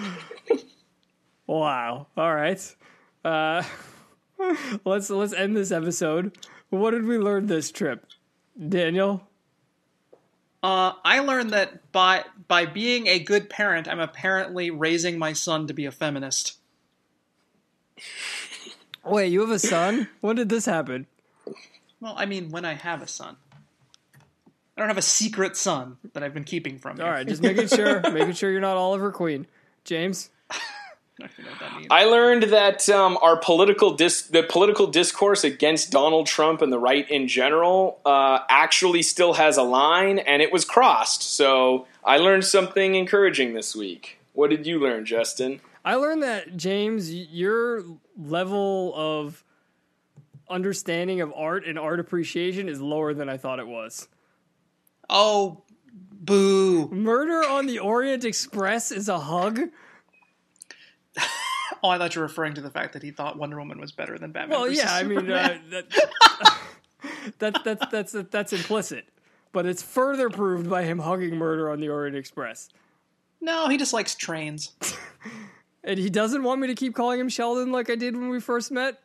wow. All right, uh, let's let's end this episode. What did we learn this trip, Daniel? Uh, I learned that by by being a good parent, I'm apparently raising my son to be a feminist. Wait, you have a son? When did this happen? Well, I mean, when I have a son. I don't have a secret son that I've been keeping from you. All right, just making sure, making sure you're not Oliver Queen, James. I don't know what that means. I learned that um, our political dis- the political discourse against Donald Trump and the right in general uh, actually still has a line, and it was crossed. So I learned something encouraging this week. What did you learn, Justin? I learned that, James, your level of understanding of art and art appreciation is lower than I thought it was. Oh, boo. Murder on the Orient Express is a hug? Oh, I thought you were referring to the fact that he thought Wonder Woman was better than Batman Well, versus yeah, I mean, uh, Superman. that, that, that's, that's, that's implicit. But it's further proved by him hugging Murder on the Orient Express. No, he just likes trains. And he doesn't want me to keep calling him Sheldon like I did when we first met?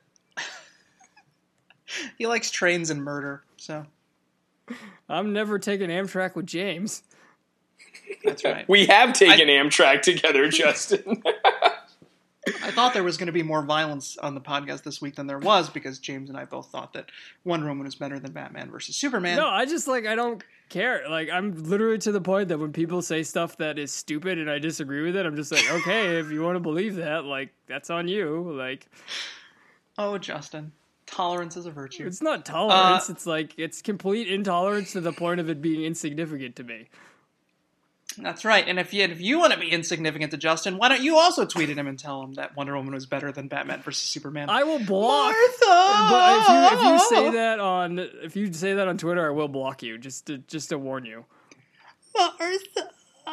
He likes trains and murder, so I'm never taking Amtrak with James. that's right. We have taken Amtrak together, Justin. I thought there was going to be more violence on the podcast this week than there was because James and I both thought that Wonder Woman was better than Batman versus Superman. No, I just, like, I don't care. Like, I'm literally to the point that when people say stuff that is stupid and I disagree with it, I'm just like, okay, if you want to believe that, like, that's on you. Like, Oh, Justin. Tolerance is a virtue. it's not tolerance. Uh, it's like, it's complete intolerance to the point of it being insignificant to me. That's right. And if you, if you want to be insignificant to Justin, why don't you also tweet at him and tell him that Wonder Woman was better than Batman versus Superman? I will block. Martha! But if you, if you say that on if you say that on Twitter, I will block you just to just to warn you. Martha!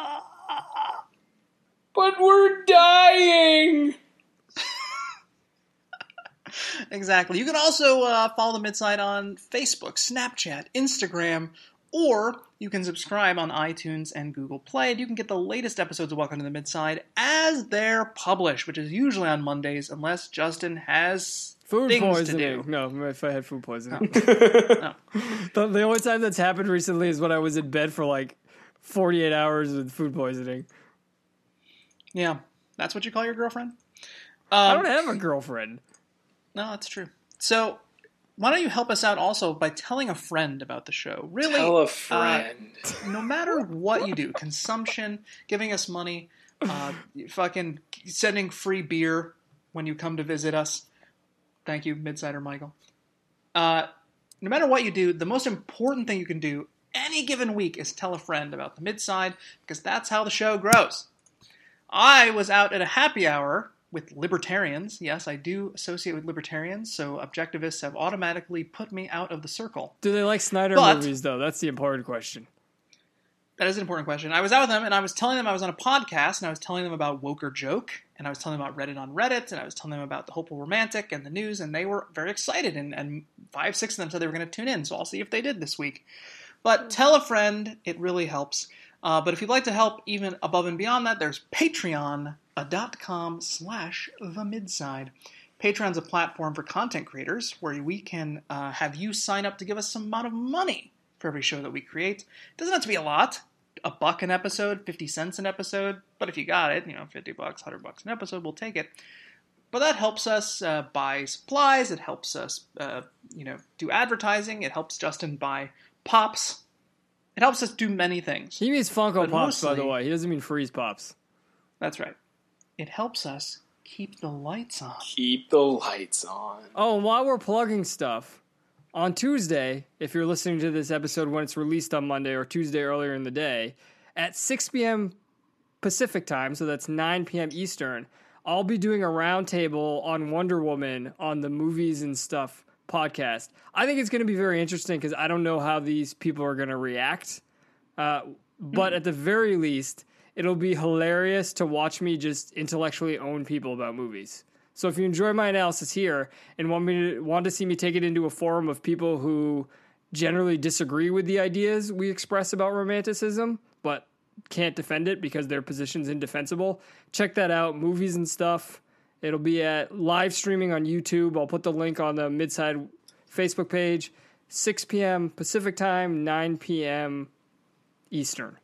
But we're dying. Exactly. You can also uh, follow the Midside on Facebook, Snapchat, Instagram, or you can subscribe on iTunes and Google Play. And you can get the latest episodes of Welcome to the Midside as they're published, which is usually on Mondays, unless Justin has Food things poisoning. to do. No, if I had food poisoning. No. the, the only time that's happened recently is when I was in bed for like forty-eight hours with food poisoning. Yeah, that's what you call your girlfriend? I Um, don't have a girlfriend. no, that's true. So, why don't you help us out also by telling a friend about the show? Really, Tell a uh, friend. no matter what you do, consumption, giving us money, uh, fucking sending free beer when you come to visit us. Thank you, Midsider Michael. Uh, no matter what you do, the most important thing you can do any given week is tell a friend about the Midside, because that's how the show grows. I was out at a happy hour with libertarians. Yes, I do associate with libertarians, so objectivists have automatically put me out of the circle. Do they like Snyder But- movies, though? That's the important question. That is an important question. I was out with them, and I was telling them I was on a podcast, and I was telling them about Woke or Joke, and I was telling them about Reddit on Reddit, and I was telling them about The Hopeful Romantic and the news, and they were very excited, and, and five, six of them said they were going to tune in, so I'll see if they did this week. But tell a friend. It really helps. Uh, but if you'd like to help even above and beyond that, there's patreon.com slash the midside. Patreon's a platform for content creators where we can uh, have you sign up to give us some amount of money for every show that we create. It doesn't have to be a lot. A buck an episode, fifty cents an episode. But if you got it, you know, fifty bucks, one hundred bucks an episode, we'll take it. But that helps us uh, buy supplies. It helps us, uh, you know, do advertising. It helps Justin buy pops. It helps us do many things. He means Funko But Pops, by the mostly- way. He doesn't mean Freeze Pops. That's right. It helps us keep the lights on. Keep the lights on. Oh, and while we're plugging stuff, on Tuesday, if you're listening to this episode when it's released on Monday or Tuesday earlier in the day, at six p.m. Pacific time, so that's nine p.m. Eastern, I'll be doing a roundtable on Wonder Woman on the Movies and Stuff podcast. I think it's going to be very interesting because I don't know how these people are going to react. Uh, but at the very least, it'll be hilarious to watch me just intellectually own people about movies. So if you enjoy my analysis here and want me to want to see me take it into a forum of people who generally disagree with the ideas we express about romanticism, but can't defend it because their position's indefensible, check that out. Movies and Stuff. It'll be at live streaming on YouTube. I'll put the link on the Midside Facebook page. six p.m. Pacific time, nine p.m. Eastern.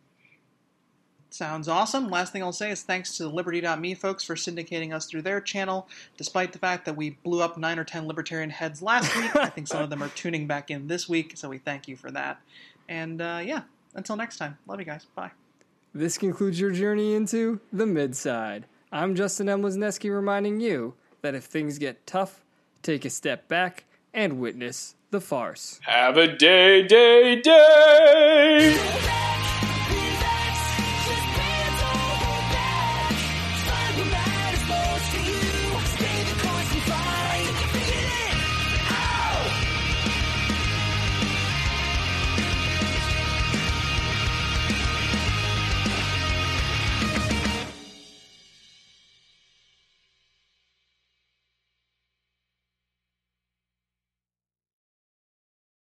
Sounds awesome. Last thing I'll say is thanks to the Liberty dot me folks for syndicating us through their channel. Despite the fact that we blew up nine or ten libertarian heads last week, I think some of them are tuning back in this week, so we thank you for that. And uh, yeah, until next time. Love you guys. Bye. This concludes your journey into the Midside. I'm Justin M. Wisniewski reminding you that if things get tough, take a step back and witness the farce. Have a day, day, day.